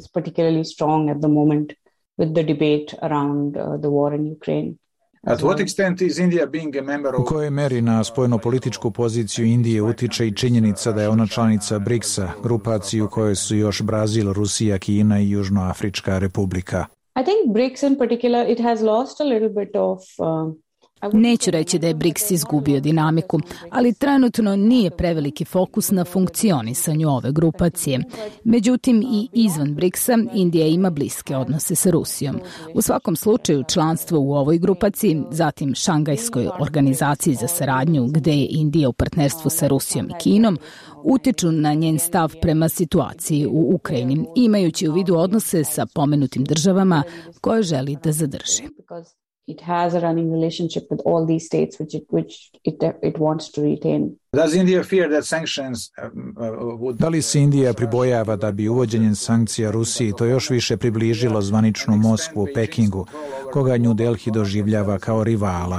U kojoj meri na spoljnopolitičku poziciju Indije utiče i činjenica da je ona članica briksa, grupaciji u kojoj su još Brazil, Rusija, Kina i Južnoafrička republika? I think BRICS in particular, it has lost a little bit of uh, Neću reći da je BRICS izgubio dinamiku, ali trenutno nije preveliki fokus na funkcionisanju ove grupacije. Međutim, i izvan BRICS-a Indija ima bliske odnose sa Rusijom. U svakom slučaju članstvo u ovoj grupaciji, zatim Šangajskoj organizaciji za saradnju, gde je Indija u partnerstvu sa Rusijom i Kinom, utiču na njen stav prema situaciji u Ukrajini, imajući u vidu odnose sa pomenutim državama koje želi da zadrži. It has a running relationship with all these states which it, which it, it wants to retain. Does India fear that sanctions would... Da li se Indija pribojava da bi uvođenjem sankcija Rusiji to još više približilo zvaničnu Moskvu u Pekingu, koga New Delhi doživljava kao rivala?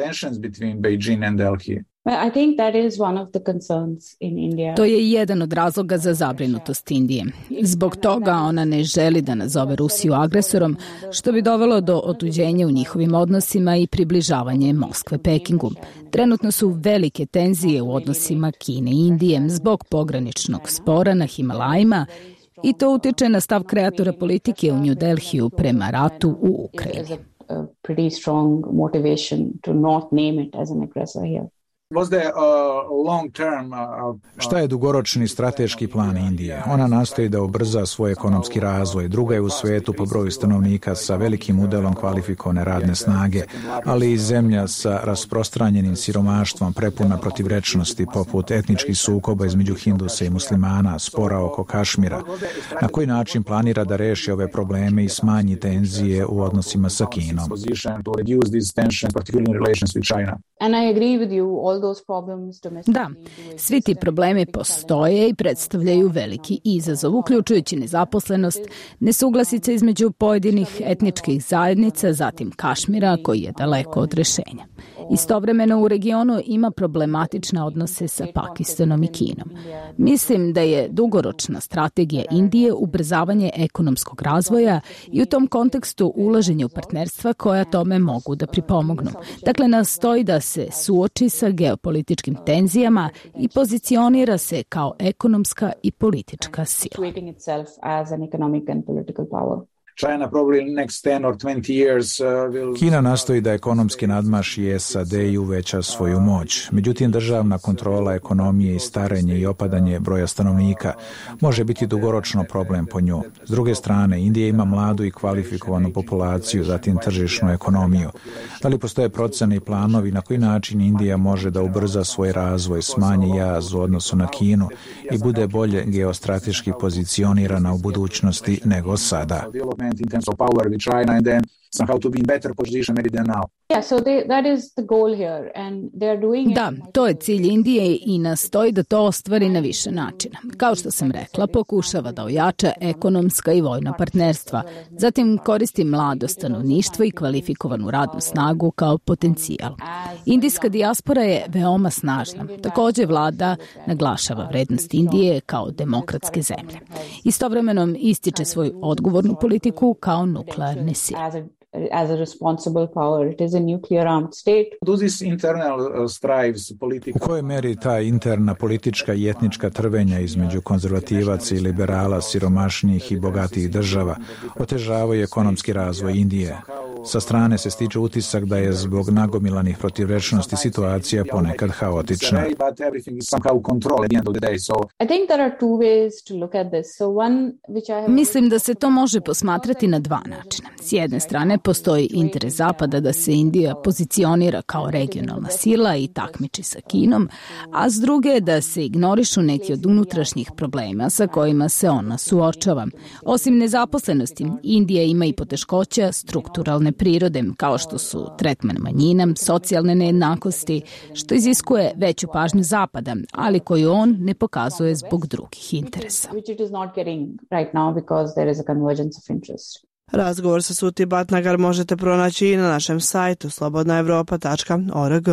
I think that is one of the concerns in India. To je jedan od razloga za zabrinutost Indije. Zbog toga ona ne želi da nazove Rusiju agresorom, što bi dovelo do otuđenja u njihovim odnosima i približavanje Moskve Pekingu. Trenutno su velike tenzije u odnosima Kine i Indije zbog pograničnog spora na Himalajima i to utiče na stav kreatora politike u New Delhiju prema ratu u Ukrajini. Pretty strong motivation to not name it as an aggressor here. Šta je dugoročni strateški plan Indije? Ona nastoji da ubrza svoj ekonomski razvoj. Druga je u svetu po broju stanovnika sa velikim udelom kvalifikovane radne snage, ali i zemlja sa rasprostranjenim siromaštvom prepuna protivrečnosti poput etničkih sukoba između Hindusa i muslimana, spora oko Kašmira. Na koji način planira da reši ove probleme i smanji tenzije u odnosima sa Kinom? And I agree with you, all those problems domestic. Da, svi ti problemi postoje i predstavljaju veliki izazov, uključujući nezaposlenost, nesuglasice između pojedinih etničkih zajednica, zatim Kašmira, koji je daleko od rešenja. Istovremeno u regionu ima problematične odnose sa Pakistanom i Kinom. Mislim da je dugoročna strategija Indije ubrzavanje ekonomskog razvoja i u tom kontekstu ulaženje u partnerstva koja tome mogu da pripomognu. Dakle, nastoji da se suoči sa geopolitičkim tenzijama i pozicionira se kao ekonomska i politička sila. Kina nastoji da ekonomski nadmaši S A D i uveća svoju moć. Međutim, državna kontrola ekonomije i starenje i opadanje broja stanovnika može biti dugoročno problem po nju. S druge strane, Indija ima mladu i kvalifikovanu populaciju, zatim tržišnu ekonomiju. Da li postoje procene i planovi na koji način Indija može da ubrza svoj razvoj, smanji jaz u odnosu na Kinu i bude bolje geostrateški pozicionirana u budućnosti nego sada? In terms of power with China and then somehow to be in better position maybe than now. Yeah, so they, that is the goal here and they are doing it. Da, to je cilj Indije i nastoji da to ostvari na više načina. Kao što sam rekla, pokušava da ojača ekonomska i vojna partnerstva. Zatim koristi mlado stanovništvo i kvalifikovanu radnu snagu kao potencijal. Indijska dijaspora je veoma snažna. Također vlada naglašava vrednost Indije kao demokratske zemlje. Istovremeno ističe svoju odgovornu politiku kao nuklearne sile. As a responsible power, it is a nuclear armed state. U kojoj meri ta interna politička i etnička trvenja između konzervativaca i liberala, siromašnijih i bogatijih država otežavaju ekonomski razvoj Indije? Sa strane se stiče utisak da je zbog nagomilanih protivrečnosti situacija ponekad haotična. Mislim da se to može posmatrati na dva načina. S jedne strane postoji interes Zapada da se Indija pozicionira kao regionalna sila i takmiči sa Kinom, a s druge da se ignorišu neki od unutrašnjih problema sa kojima se ona suočava. Osim nezaposlenosti, Indija ima i poteškoća strukturalne prirode, kao što su tretman manjina, socijalne nejednakosti, što iziskuje veću pažnju Zapada, ali koju on ne pokazuje zbog drugih interesa. Razgovor sa Suti Bhatnagar možete pronaći i na našem sajtu slobodna evropa tačka org.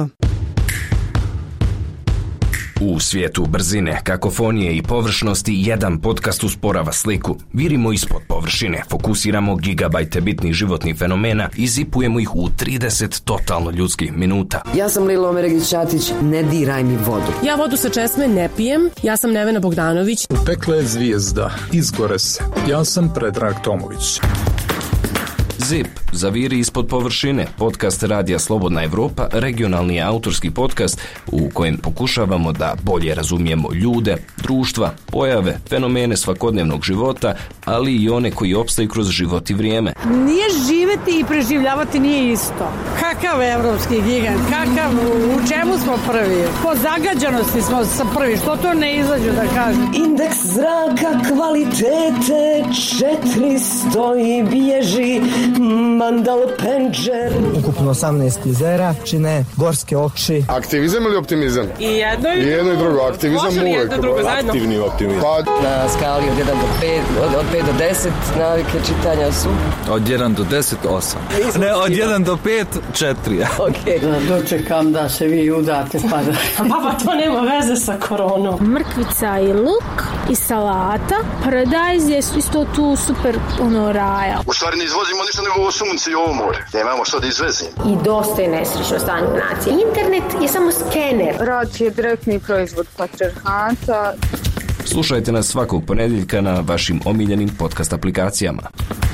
U svijetu brzine, kakofonije i površnosti jedan podcast usporava sliku. Virimo ispod površine, fokusiramo gigabajte bitnih životnih fenomena i zipujemo ih u trideset totalno ljudskih minuta. Ja sam Lilo Omeregić-Ćatić, ne diraj mi vodu. Ja vodu sa česme ne pijem, ja sam Nevena Bogdanović. Pekla je zvijezda, izgore se. Ja sam Predrag Tomović. Zip, zaviri ispod površine, podcast Radija Slobodna Evropa, regionalni autorski podcast u kojem pokušavamo da bolje razumijemo ljude, društva, pojave, fenomene svakodnevnog života, ali i one koji opstaju kroz život i vrijeme. Nije živeti i preživljavati nije isto. Kakav evropski gigant, kakav, u čemu smo prvi? Po zagađanosti smo sa prvi, što to ne izađu da kažem? Indeks zraka kvalitete četiristo i bježi Mandal Penđer. Ukupno osamnaest jezera čine gorske oči. Aktivizam ili optimizam? I jedno i, I jedno i drugo. Aktivizam može li uvek. jedno drugo zajedno? Aktivni optimizam. Pa... Na skali od jedan do pet, od, od pet do deset navike čitanja su? Od jedan do deset, osam. Ne, od jedan do pet, četiri. Ok. Da dočekam da se vi udate pa da... Papa, to nema veze sa koronom. Mrkvica i luk i salata. Paradajz je isto tu super ono raja. U stvari ne izvozimo ništa nego ovo sunce i ovo more. Nemamo što da izvezimo. I dosta je nesrećno stanje u naciji. Internet je samo skener. Rad je direktni proizvod patriarhata. Slušajte nas svakog ponedjeljka na vašim omiljenim podcast aplikacijama.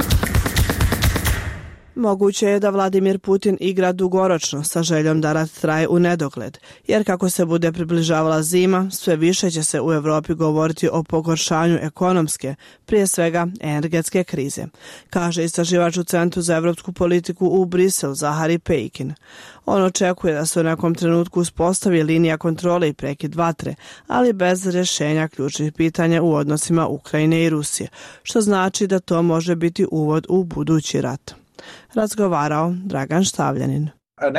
Moguće je da Vladimir Putin igra dugoročno sa željom da rat traje u nedogled, jer kako se bude približavala zima, sve više će se u Europi govoriti o pogoršanju ekonomske, prije svega energetske krize, kaže istraživač u Centru za evropsku politiku u Brisel Zahari Pejkin. On očekuje da se u nekom trenutku uspostavi linija kontrole i prekid vatre, ali bez rješenja ključnih pitanja u odnosima Ukrajine i Rusije, što znači da to može biti uvod u budući rat. Razgovarao Dragan Štavljanin.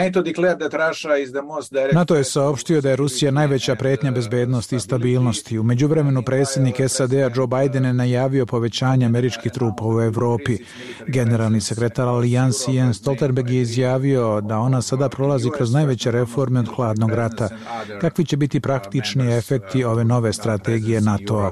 NATO je saopštio da je Rusija najveća pretnja bezbednosti i stabilnosti. U međuvremenu predsjednik S A D-a Joe Biden je najavio povećanje američkih trupa u Evropi. Generalni sekretar alijansi Jens Stoltenberg je izjavio da ona sada prolazi kroz najveće reforme od hladnog rata. Kakvi će biti praktični efekti ove nove strategije NATO-a?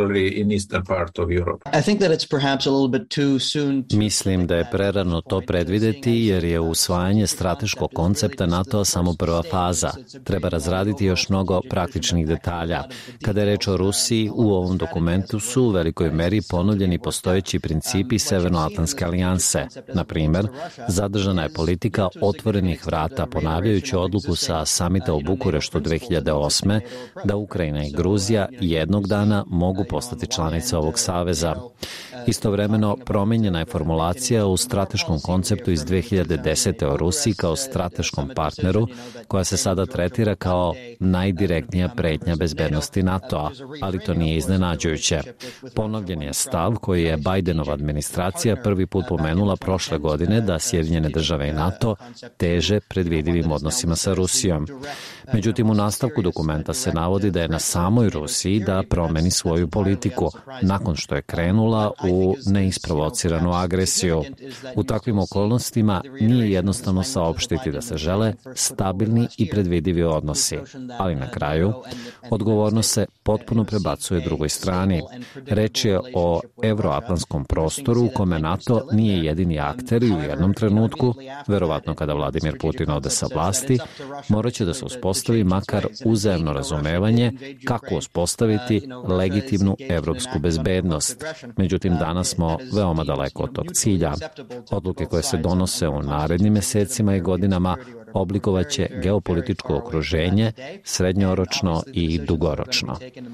Mislim da je prerano to predvideti jer je usvajanje strateškog koncepta NATO samo prva faza. Treba razraditi još mnogo praktičnih detalja. Kada je reč o Rusiji, u ovom dokumentu su u velikoj meri ponovljeni postojeći principi Severnoatlantske alijanse. Na primjer, zadržana je politika otvorenih vrata, ponavljajući odluku sa samita u Bukureštu dve hiljade osme da Ukrajina i Gruzija jednog dana mogu postati članice ovog saveza. Istovremeno, promijenjena je formulacija u strateškom konceptu iz dve hiljade desete o Rusiji kao strateškom partneru, koja se sada tretira kao najdirektnija pretnja bezbednosti NATO-a, ali to nije iznenađujuće. Ponovljen je stav koji je Bidenova administracija prvi put pomenula prošle godine da Sjedinjene države i NATO teže predvidivim odnosima sa Rusijom. Međutim, u nastavku dokumenta se navodi da je na samoj Rusiji da promeni svoju politiku, nakon što je krenula u neisprovociranu agresiju. U takvim okolnostima nije jednostavno saopštiti da se žele stabilni i predvidivi odnosi, ali na kraju odgovornost se potpuno prebacuje drugoj strani. Reč je o evroatlantskom prostoru u kome NATO nije jedini akter i u jednom trenutku, verovatno kada Vladimir Putin ode sa vlasti, morat će da se uspostavi makar uzajamno razumevanje kako uspostaviti legitimnu evropsku bezbednost. Međutim, danas smo veoma daleko od tog cilja. Odluke koje se donose u narednim mesecima i godinama oblikovaće geopolitičko okruženje srednjoročno i dugoročno.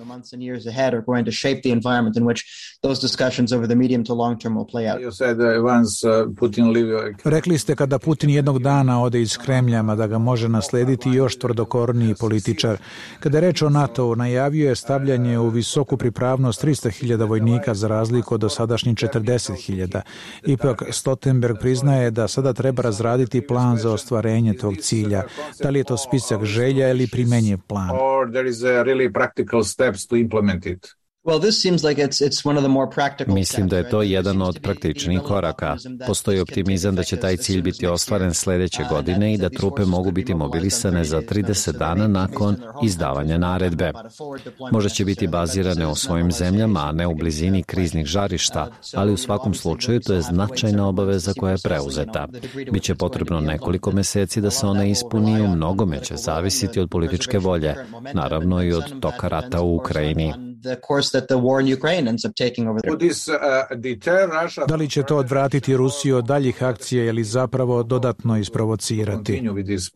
Rekli ste kada Putin jednog dana ode iz Kremlja, da ga može naslediti još tvrdokorniji političar. Kada je reč o NATO-u, najavio je stavljanje u visoku pripravnost tristo hiljada vojnika za razliku od dosadašnjih četrdeset hiljada. Ipak Stoltenberg priznaje da sada treba razraditi plan za ostvarenje tog cilja. Da li je to spisak želja ili primenjiv plan? Mislim da je to jedan od praktičnih koraka. Postoji optimizam da će taj cilj biti ostvaren sljedeće godine i da trupe mogu biti mobilisane za trideset dana nakon izdavanja naredbe. Možda će biti bazirane u svojim zemljama, a ne u blizini kriznih žarišta, ali u svakom slučaju to je značajna obaveza koja je preuzeta. Biće potrebno nekoliko meseci da se ona ispuni i u mnogome će zavisiti od političke volje, naravno i od toka rata u Ukrajini. Da li će to odvratiti Rusiju od daljih akcija ili zapravo dodatno isprovocirati?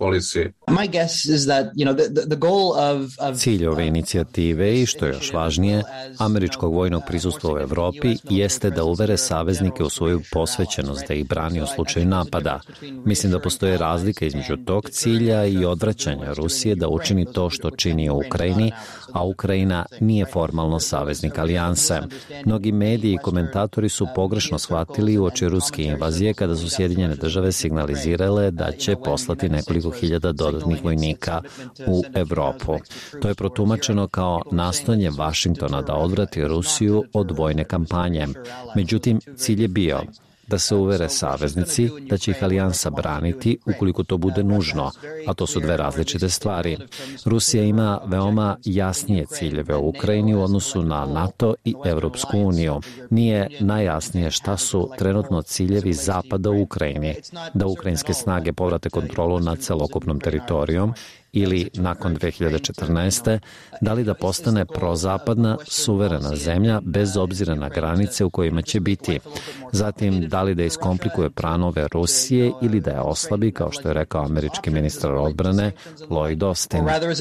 Cilj ove inicijative i, što je još važnije, američkog vojnog prisustva u Evropi jeste da uvere saveznike u svoju posvećenost da ih brani u slučaju napada. Mislim da postoje razlika između tog cilja i odvraćanja Rusije da učini to što čini u Ukrajini, a Ukrajina nije formalno saveznik alijanse. Mnogi mediji i komentatori su pogrešno shvatili uoči ruske invazije kada su Sjedinjene države signalizirale da će poslati nekoliko hiljada dodatnih vojnika u Evropu. To je protumačeno kao nastojanje Vašingtona da odvrati Rusiju od vojne kampanje. Međutim, cilj je bio da se uvere saveznici da će ih alijansa braniti ukoliko to bude nužno, a to su dve različite stvari. Rusija ima veoma jasnije ciljeve u Ukrajini u odnosu na NATO i Evropsku uniju. Nije najjasnije šta su trenutno ciljevi Zapada u Ukrajini, da ukrajinske snage povrate kontrolu nad celokupnom teritorijom, ili nakon dve hiljade četrnaeste. da li da postane prozapadna, suverena zemlja bez obzira na granice u kojima će biti. Zatim, da li da iskomplikuje planove Rusije ili da je oslabi, kao što je rekao američki ministar odbrane Lloyd Austin.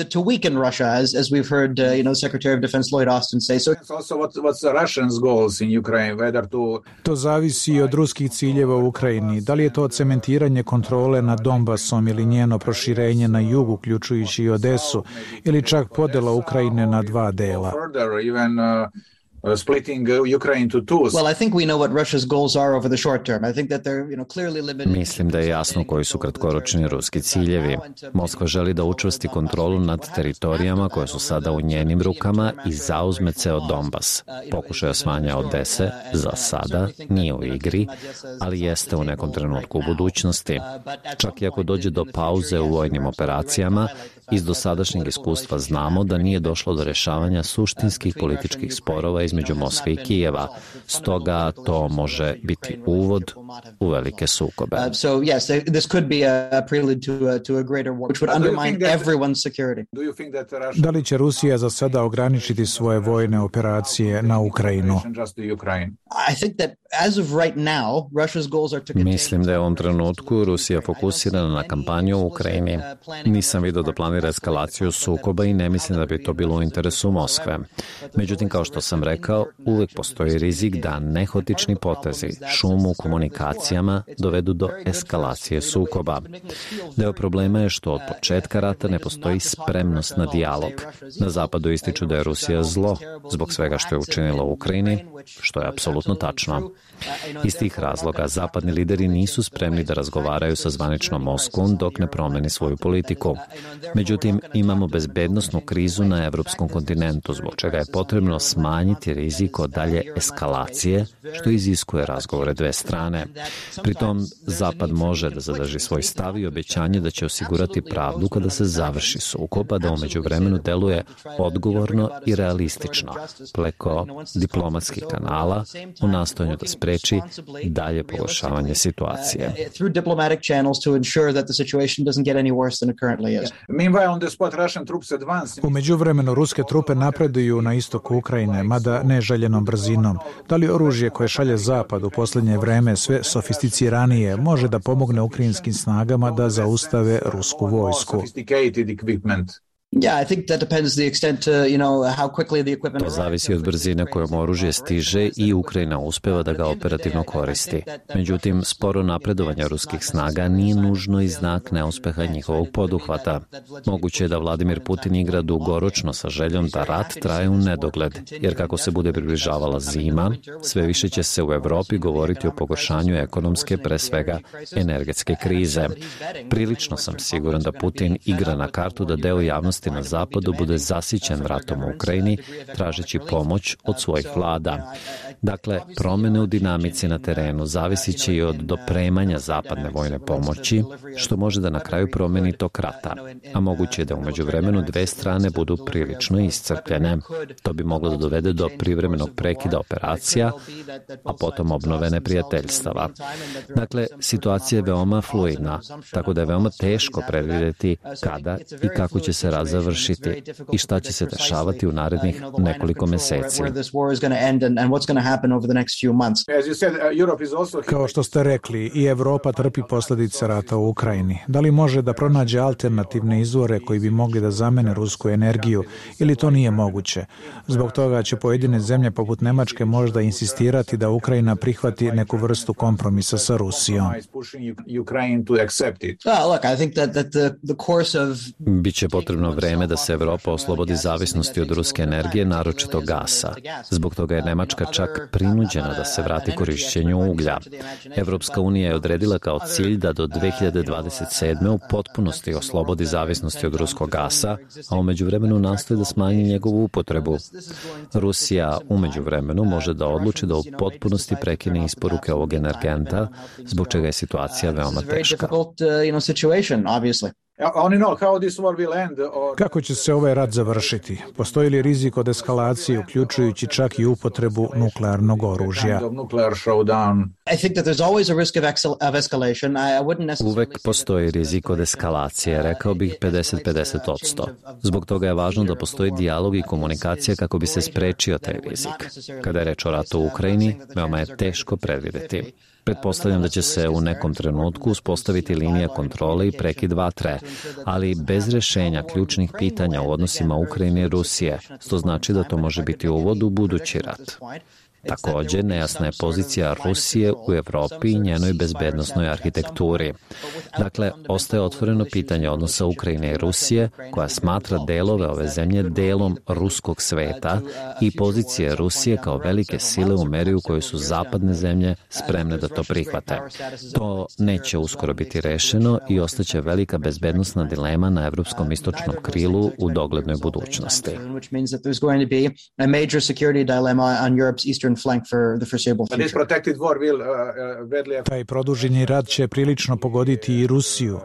To zavisi i od ruskih ciljeva u Ukrajini. Da li je to cementiranje kontrole nad Donbasom ili njeno proširenje na jugu, uključujući i Odesu, ili čak podela Ukrajine na dva dela? Splitting Ukraine into two. Well, I think we know what Russia's goals are over the short term. I think that they're, you know, clearly limited. Mislim da je jasno koji su kratkoročni ruski ciljevi. Moskva želi da učvrsti kontrolu nad teritorijama koje su sada u njenim rukama i zauzme ceo Donbas. Pokušaj osvajanja Odese za sada nije u igri, ali jeste u nekom trenutku u budućnosti. Čak i ako dođe do pauze u vojnim operacijama, iz dosadašnjeg iskustva znamo da nije došlo do rešavanja suštinskih političkih sporova između Moskve i Kijeva. Stoga to može biti uvod u velike sukobe. Da li će Rusija za sada ograničiti svoje vojne operacije na Ukrajinu? Mislim da je u ovom trenutku Rusija fokusirana na kampanju u Ukrajini. Nisam vidio da planira eskalaciju sukoba i ne mislim da bi to bilo u interesu Moskve. Međutim, kao što sam rekao, uvek postoji rizik da nehotični potezi, šum u komunikacijama dovedu do eskalacije sukoba. Deo problema je što od početka rata ne postoji spremnost na dijalog. Na zapadu ističu da je Rusija zlo zbog svega što je učinila u Ukrajini, što je apsolutno tačno. Iz tih razloga zapadni lideri nisu spremni da razgovaraju sa zvaničnom Moskvom dok ne promeni svoju politiku. Međutim, imamo bezbednosnu krizu na evropskom kontinentu, zbog čega je potrebno smanjiti rizik od dalje eskalacije, što iziskuje razgovore dve strane. Pritom, Zapad može da zadrži svoj stav i obećanje da će osigurati pravdu kada se završi sukob, a da u međuvremenu deluje odgovorno i realistično, preko diplomatskih kanala, u nastojanju da spreči dalje pogoršavanje situacije. U međuvremenu ruske trupe napreduju na istoku Ukrajine, mada neželjenom brzinom. Da li oružje koje šalje Zapad u posljednje vreme sve sofisticiranije može da pomogne ukrajinskim snagama da zaustave rusku vojsku? To zavisi od brzine kojom oružje stiže i Ukrajina uspeva da ga operativno koristi. Međutim, sporo napredovanje ruskih snaga nije nužno i znak neuspeha njihovog poduhvata. Moguće je da Vladimir Putin igra dugoročno sa željom da rat traje u nedogled, jer kako se bude približavala zima, sve više će se u Evropi govoriti o pogoršanju ekonomske, pre svega energetske krize. Prilično sam siguran da Putin igra na kartu da deo javnosti na zapadu bude zasićen ratom u Ukrajini, tražeći pomoć od svojih vlada. Dakle, promene u dinamici na terenu zavisit će i od dopremanja zapadne vojne pomoći, što može da na kraju promeni tok rata, a moguće je da u međuvremenu dve strane budu prilično iscrpljene. To bi moglo da dovede do privremenog prekida operacija, a potom obnove neprijateljstava. Dakle, situacija je veoma fluidna, tako da je veoma teško predvidjeti kada i kako će se raz završiti i šta će se dešavati u narednih nekoliko meseci. Kao što ste rekli, i Evropa trpi posljedice rata u Ukrajini. Da li može da pronađe alternativne izvore koji bi mogli da zamene rusku energiju ili to nije moguće? Zbog toga će pojedine zemlje poput Nemačke možda insistirati da Ukrajina prihvati neku vrstu kompromisa sa Rusijom. Biće potrebno vreme da se Evropa oslobodi zavisnosti od ruske energije, naročito gasa. Zbog toga je Nemačka čak prinuđena da se vrati korišćenju uglja. Evropska unija je odredila kao cilj da do dve hiljade dvadeset sedme. u potpunosti oslobodi zavisnosti od ruskog gasa, a u međuvremenu nastoji da smanji njegovu upotrebu. Rusija u međuvremenu može da odluči da u potpunosti prekine isporuke ovog energenta, zbog čega je situacija veoma teška. Kako će se ovaj rat završiti? Postoji li rizik od eskalacije, uključujući čak i upotrebu nuklearnog oružja? Uvek postoji rizik od eskalacije, rekao bih pedeset pedeset posto. Zbog toga je važno da postoji dijalog i komunikacija kako bi se sprečio taj rizik. Kada je reč o ratu u Ukrajini, veoma je teško predvideti. Pretpostavljam da će se u nekom trenutku uspostaviti linija kontrole i prekid vatre, ali bez rešenja ključnih pitanja u odnosima Ukrajine i Rusije, što znači da to može biti uvod u budući rat. Također, nejasna je pozicija Rusije u Evropi i njenoj bezbednosnoj arhitekturi. Dakle, ostaje otvoreno pitanje odnosa Ukrajine i Rusije, koja smatra delove ove zemlje delom ruskog sveta i pozicije Rusije kao velike sile u meri u kojoj su zapadne zemlje spremne da to prihvate. To neće uskoro biti rešeno i ostaće velika bezbednosna dilema na evropskom istočnom krilu u doglednoj budućnosti. Taj produženi rat će prilično pogoditi i Rusiju.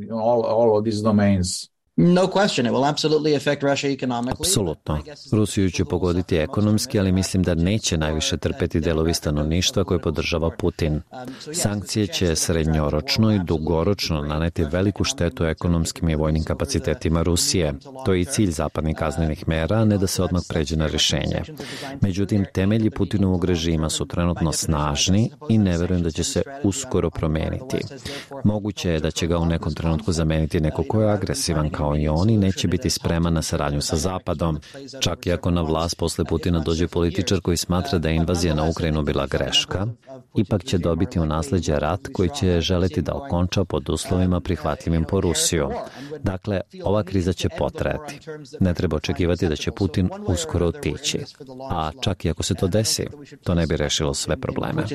No question, it will absolutely affect Russia economically. Apsolutno. Rusiju će pogoditi ekonomski, ali mislim da neće najviše trpeti delovi stanovništva koje podržava Putin. Sankcije će srednjoročno i dugoročno naneti veliku štetu ekonomskim i vojnim kapacitetima Rusije. To je i cilj zapadnih kaznenih mera, a ne da se odmah pređe na rešenje. Međutim, temelji Putinovog režima su trenutno snažni i ne verujem da će se uskoro promeniti. Moguće je da će ga u nekom trenutku zameniti neko ko je agresivan kao i oni, neće biti spreman na saradnju sa Zapadom. Čak i ako na vlast posle Putina dođe političar koji smatra da je invazija na Ukrajinu bila greška, ipak će dobiti u nasleđe rat koji će želeti da okonča pod uslovima prihvatljivim po Rusiju. Dakle, ova kriza će potrajati. Ne treba očekivati da će Putin uskoro otići. A čak i ako se to desi, to ne bi rešilo sve probleme.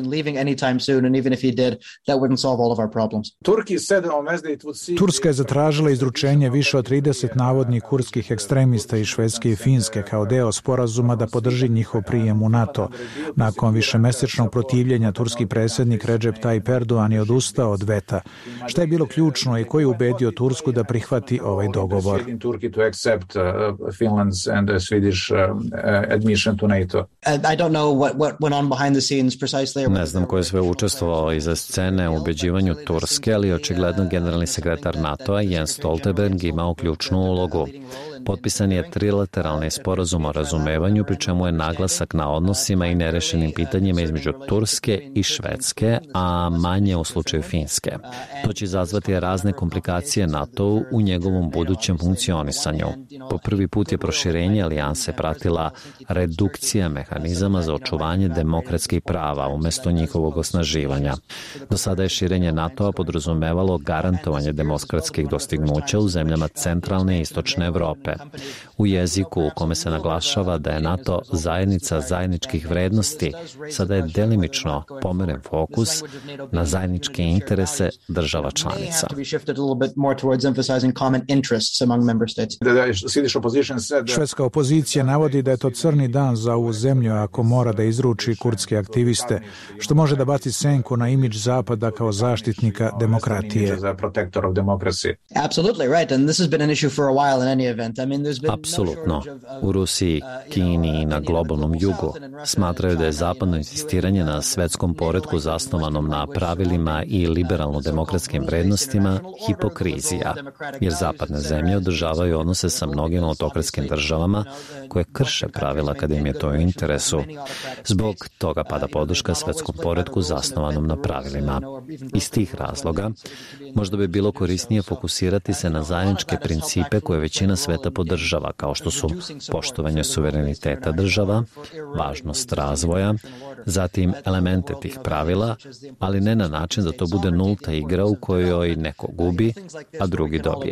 Turska je zatražila izručenje više od trideset navodnih kurdskih ekstremista iz Švedske i Finske kao deo sporazuma da podrži njihov prijem u NATO. Nakon višemesečnog protivljenja, turski predsjednik Recep Tayyip Erdogan je odustao od veta. Šta je bilo ključno i ko je ubedio Tursku da prihvati ovaj dogovor? Ne znam ko je sve učestvovao iza scene u ubeđivanju Turske, ali očigledno generalni sekretar NATO-a Jens Stoltenberg imao ključnu ulogu. Potpisan je trilateralni sporazum o razumevanju, pri čemu je naglasak na odnosima i nerešenim pitanjima između Turske i Švedske, a manje u slučaju Finske. To će izazvati razne komplikacije NATO-u u njegovom budućem funkcionisanju. Po prvi put je proširenje alijanse pratila redukcija mehanizama za očuvanje demokratskih prava umjesto njihovog osnaživanja. Do sada je širenje NATO-a podrazumevalo garantovanje demokratskih dostignuća u zemljama centralne i istočne Evrope. U jeziku u kome se naglašava da je NATO zajednica zajedničkih vrednosti, sada je delimično pomeren fokus na zajedničke interese država članica. Švedska opozicija navodi da je to crni dan za ovu zemlju ako mora da izruči kurdske aktiviste, što može da baci senku na imidž Zapada kao zaštitnika demokratije. Apsolutno. U Rusiji, Kini i na globalnom jugu smatraju da je zapadno insistiranje na svetskom poretku zasnovanom na pravilima i liberalno-demokratskim vrednostima hipokrizija, jer zapadne zemlje održavaju odnose sa mnogim autokratskim državama koje krše pravila kada im je to u interesu. Zbog toga pada podrška svetskom poretku zasnovanom na pravilima. Iz tih razloga možda bi bilo korisnije fokusirati se na zajedničke principe koje većina sveta podržava, kao što su poštovanje suvereniteta država, važnost razvoja, zatim elemente tih pravila, ali ne na način da to bude nulta igra u kojoj neko gubi, a drugi dobija.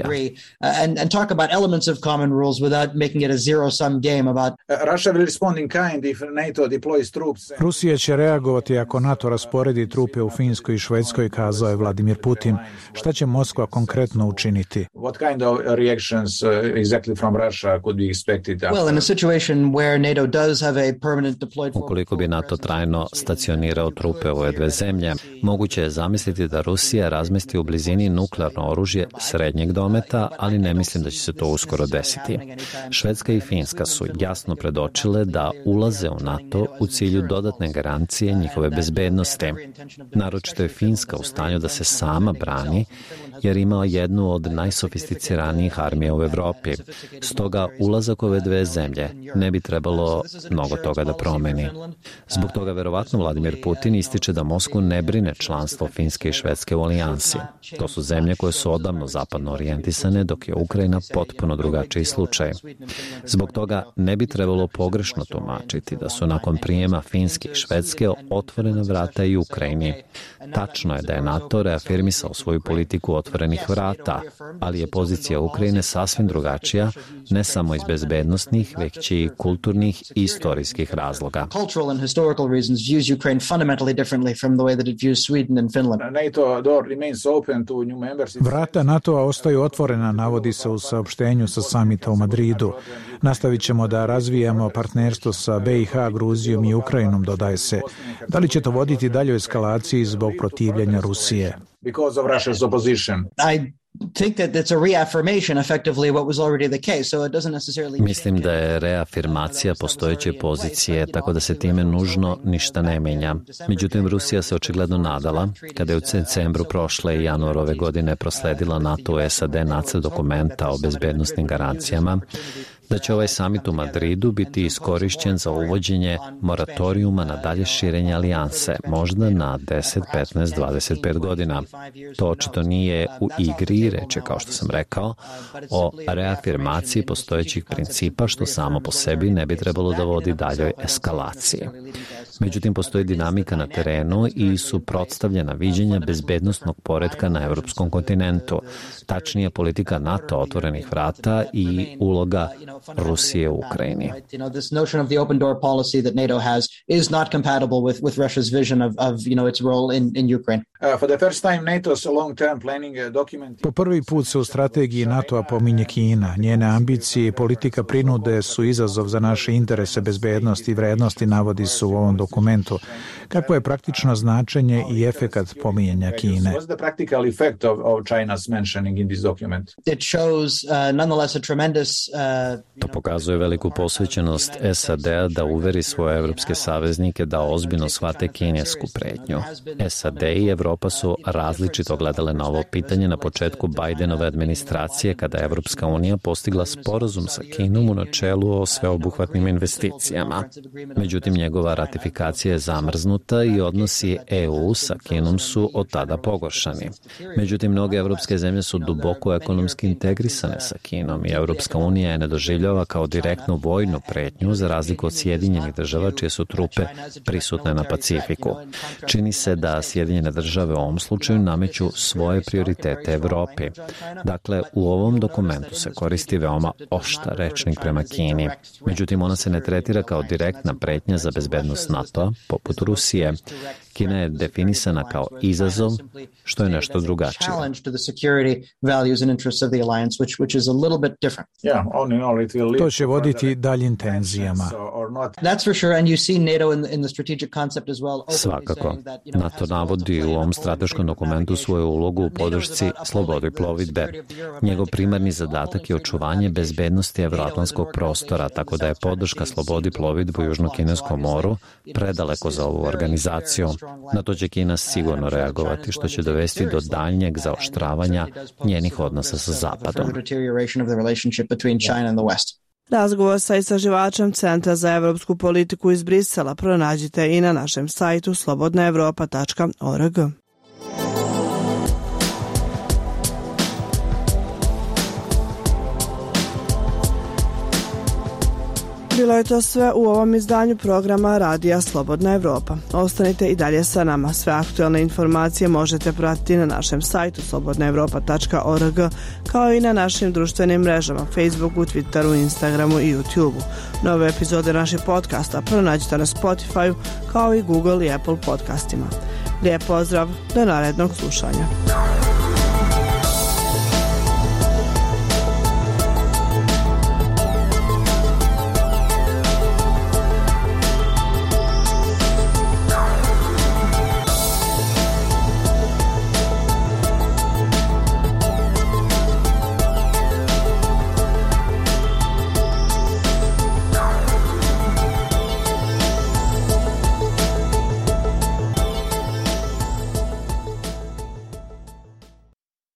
Rusija će reagovati ako NATO rasporedi trupe u Finskoj i Švedskoj, kazao je Vladimir Putin. Šta će Moskva konkretno učiniti? What kind of reactions uh, exactly from Russia could be expected? Well, in a situation where NATO does have a permanent deployed force. Ukoliko bi NATO trajno stacionirao trupe u ove dve zemlje, moguće je zamisliti da Rusija razmesti u blizini nuklearno oružje srednjeg dometa, ali ne mislim da će se to uskoro desiti. Švedska i Finska su jasno predočile da ulaze u NATO u cilju dodatne garancije njihove bezbednosti. Naročito je Finska u stanju da se sama brani, jer ima jednu od najsofisticiranijih armija u Evropi. Stoga ulazak ove dve zemlje ne bi trebalo mnogo toga da promeni. Zbog toga verovatno Vladimir Putin ističe da Moskvu ne brine članstvo Finske i Švedske u alijansi. To su zemlje koje su odavno zapadno orijentisane, dok je Ukrajina potpuno drugačiji slučaj. Zbog toga ne bi trebalo pogrešno tumačiti da su nakon prijema Finske i Švedske otvorena vrata i Ukrajini. Tačno je da je NATO reafirmisao svoju politiku otvorenih vrata, ali je pozicija Ukrajine sasvim drugačija, ne samo iz bezbednosnih, već i kulturnih i istorijskih razloga. Vrata NATO-a ostaju otvorena, navodi se u saopštenju sa samita u Madridu. Nastavit ćemo da razvijamo partnerstvo sa B i H, Gruzijom i Ukrajinom, dodaje se. Da li će to voditi dalje eskalaciji zbog protivljenja Rusije? Because of Russia's opposition. I think that it's a reaffirmation effectively what was already the case, so it doesn't necessarily. Mislim da je reafirmacija postojeće pozicije, tako da se time nužno ništa ne menja. Međutim, Rusija se očigledno nadala, kada je u decembru prošle i januar ove godine prosledila NATO u S A D nacrt dokumenta o bezbednosnim garancijama, da će ovaj samit u Madridu biti iskorišćen za uvođenje moratorijuma na dalje širenje alijanse, možda na deset, petnaest, dvadeset pet godina. To očito nije u igri, reč je, kao što sam rekao, o reafirmaciji postojećih principa, što samo po sebi ne bi trebalo da vodi daljoj eskalaciji. Međutim, postoji dinamika na terenu i suprotstavljena viđenja bezbednosnog poretka na evropskom kontinentu, tačnije politika NATO otvorenih vrata i uloga Rusije u Ukrajini. This notion of the open door policy that NATO has is not compatible with with Russia's vision of of you know its role in in Ukraine. Uh, for the first time, NATO's long-term planning document. Po prvi put se u strategiji NATO-a pominje Kina. Njene ambicije i politika prinude su izazov za naše interese, bezbednosti i vrednosti, navodi se u ovom dokumentu. Kakvo je praktično značenje i efekat pominjanja Kine? What's the practical effect of, of China's mentioning in this document? It shows uh, nonetheless a tremendous uh, To pokazuje veliku posvećenost S A D-a da uveri svoje evropske saveznike da ozbiljno shvate kinesku pretnju. S A D i Evropa su različito gledale na ovo pitanje na početku Bajdenove administracije, kada je Evropska unija postigla sporazum sa Kinom u načelu o sveobuhvatnim investicijama. Međutim, njegova ratifikacija je zamrznuta i odnosi E U sa Kinom su od tada pogoršani. Međutim, mnoge evropske zemlje su duboko ekonomski integrisane sa Kinom i Evropska unija je ne doživljava kao direktnu vojnu pretnju, za razliku od Sjedinjenih država čije su trupe prisutne na Pacifiku. Čini se da Sjedinjene države u ovom slučaju nameću svoje prioritete Evropi. Dakle, u ovom dokumentu se koristi veoma oštar rečnik prema Kini. Međutim, ona se ne tretira kao direktna pretnja za bezbednost NATO-a, poput Rusije. Kina je definisana kao izazov, što je nešto drugačije. To će voditi daljim tenzijama. Svakako. NATO navodi u ovom strateškom dokumentu svoju ulogu u podršci slobodi plovidbe. Njegov primarni zadatak je očuvanje bezbednosti evroatlantskog prostora, tako da je podrška slobodi plovidbe u Južnokineskom moru predaleko za ovu organizaciju. Na to će Kina sigurno reagovati, što će dovesti do daljnjeg zaoštravanja njenih odnosa sa Zapadom. Razgovor sa istraživačem Centra za evropsku politiku iz Brisela pronađite i na našem sajtu slobodna evropa tačka org. Bilo je to sve u ovom izdanju programa Radija Slobodna Evropa. Ostanite i dalje sa nama. Sve aktualne informacije možete pratiti na našem sajtu slobodna evropa tačka org, kao i na našim društvenim mrežama Facebooku, Twitteru, Instagramu i YouTubeu. Nove epizode naših podcasta pronađite na Spotify, kao i Google i Apple podcastima. Lijep pozdrav, do narednog slušanja.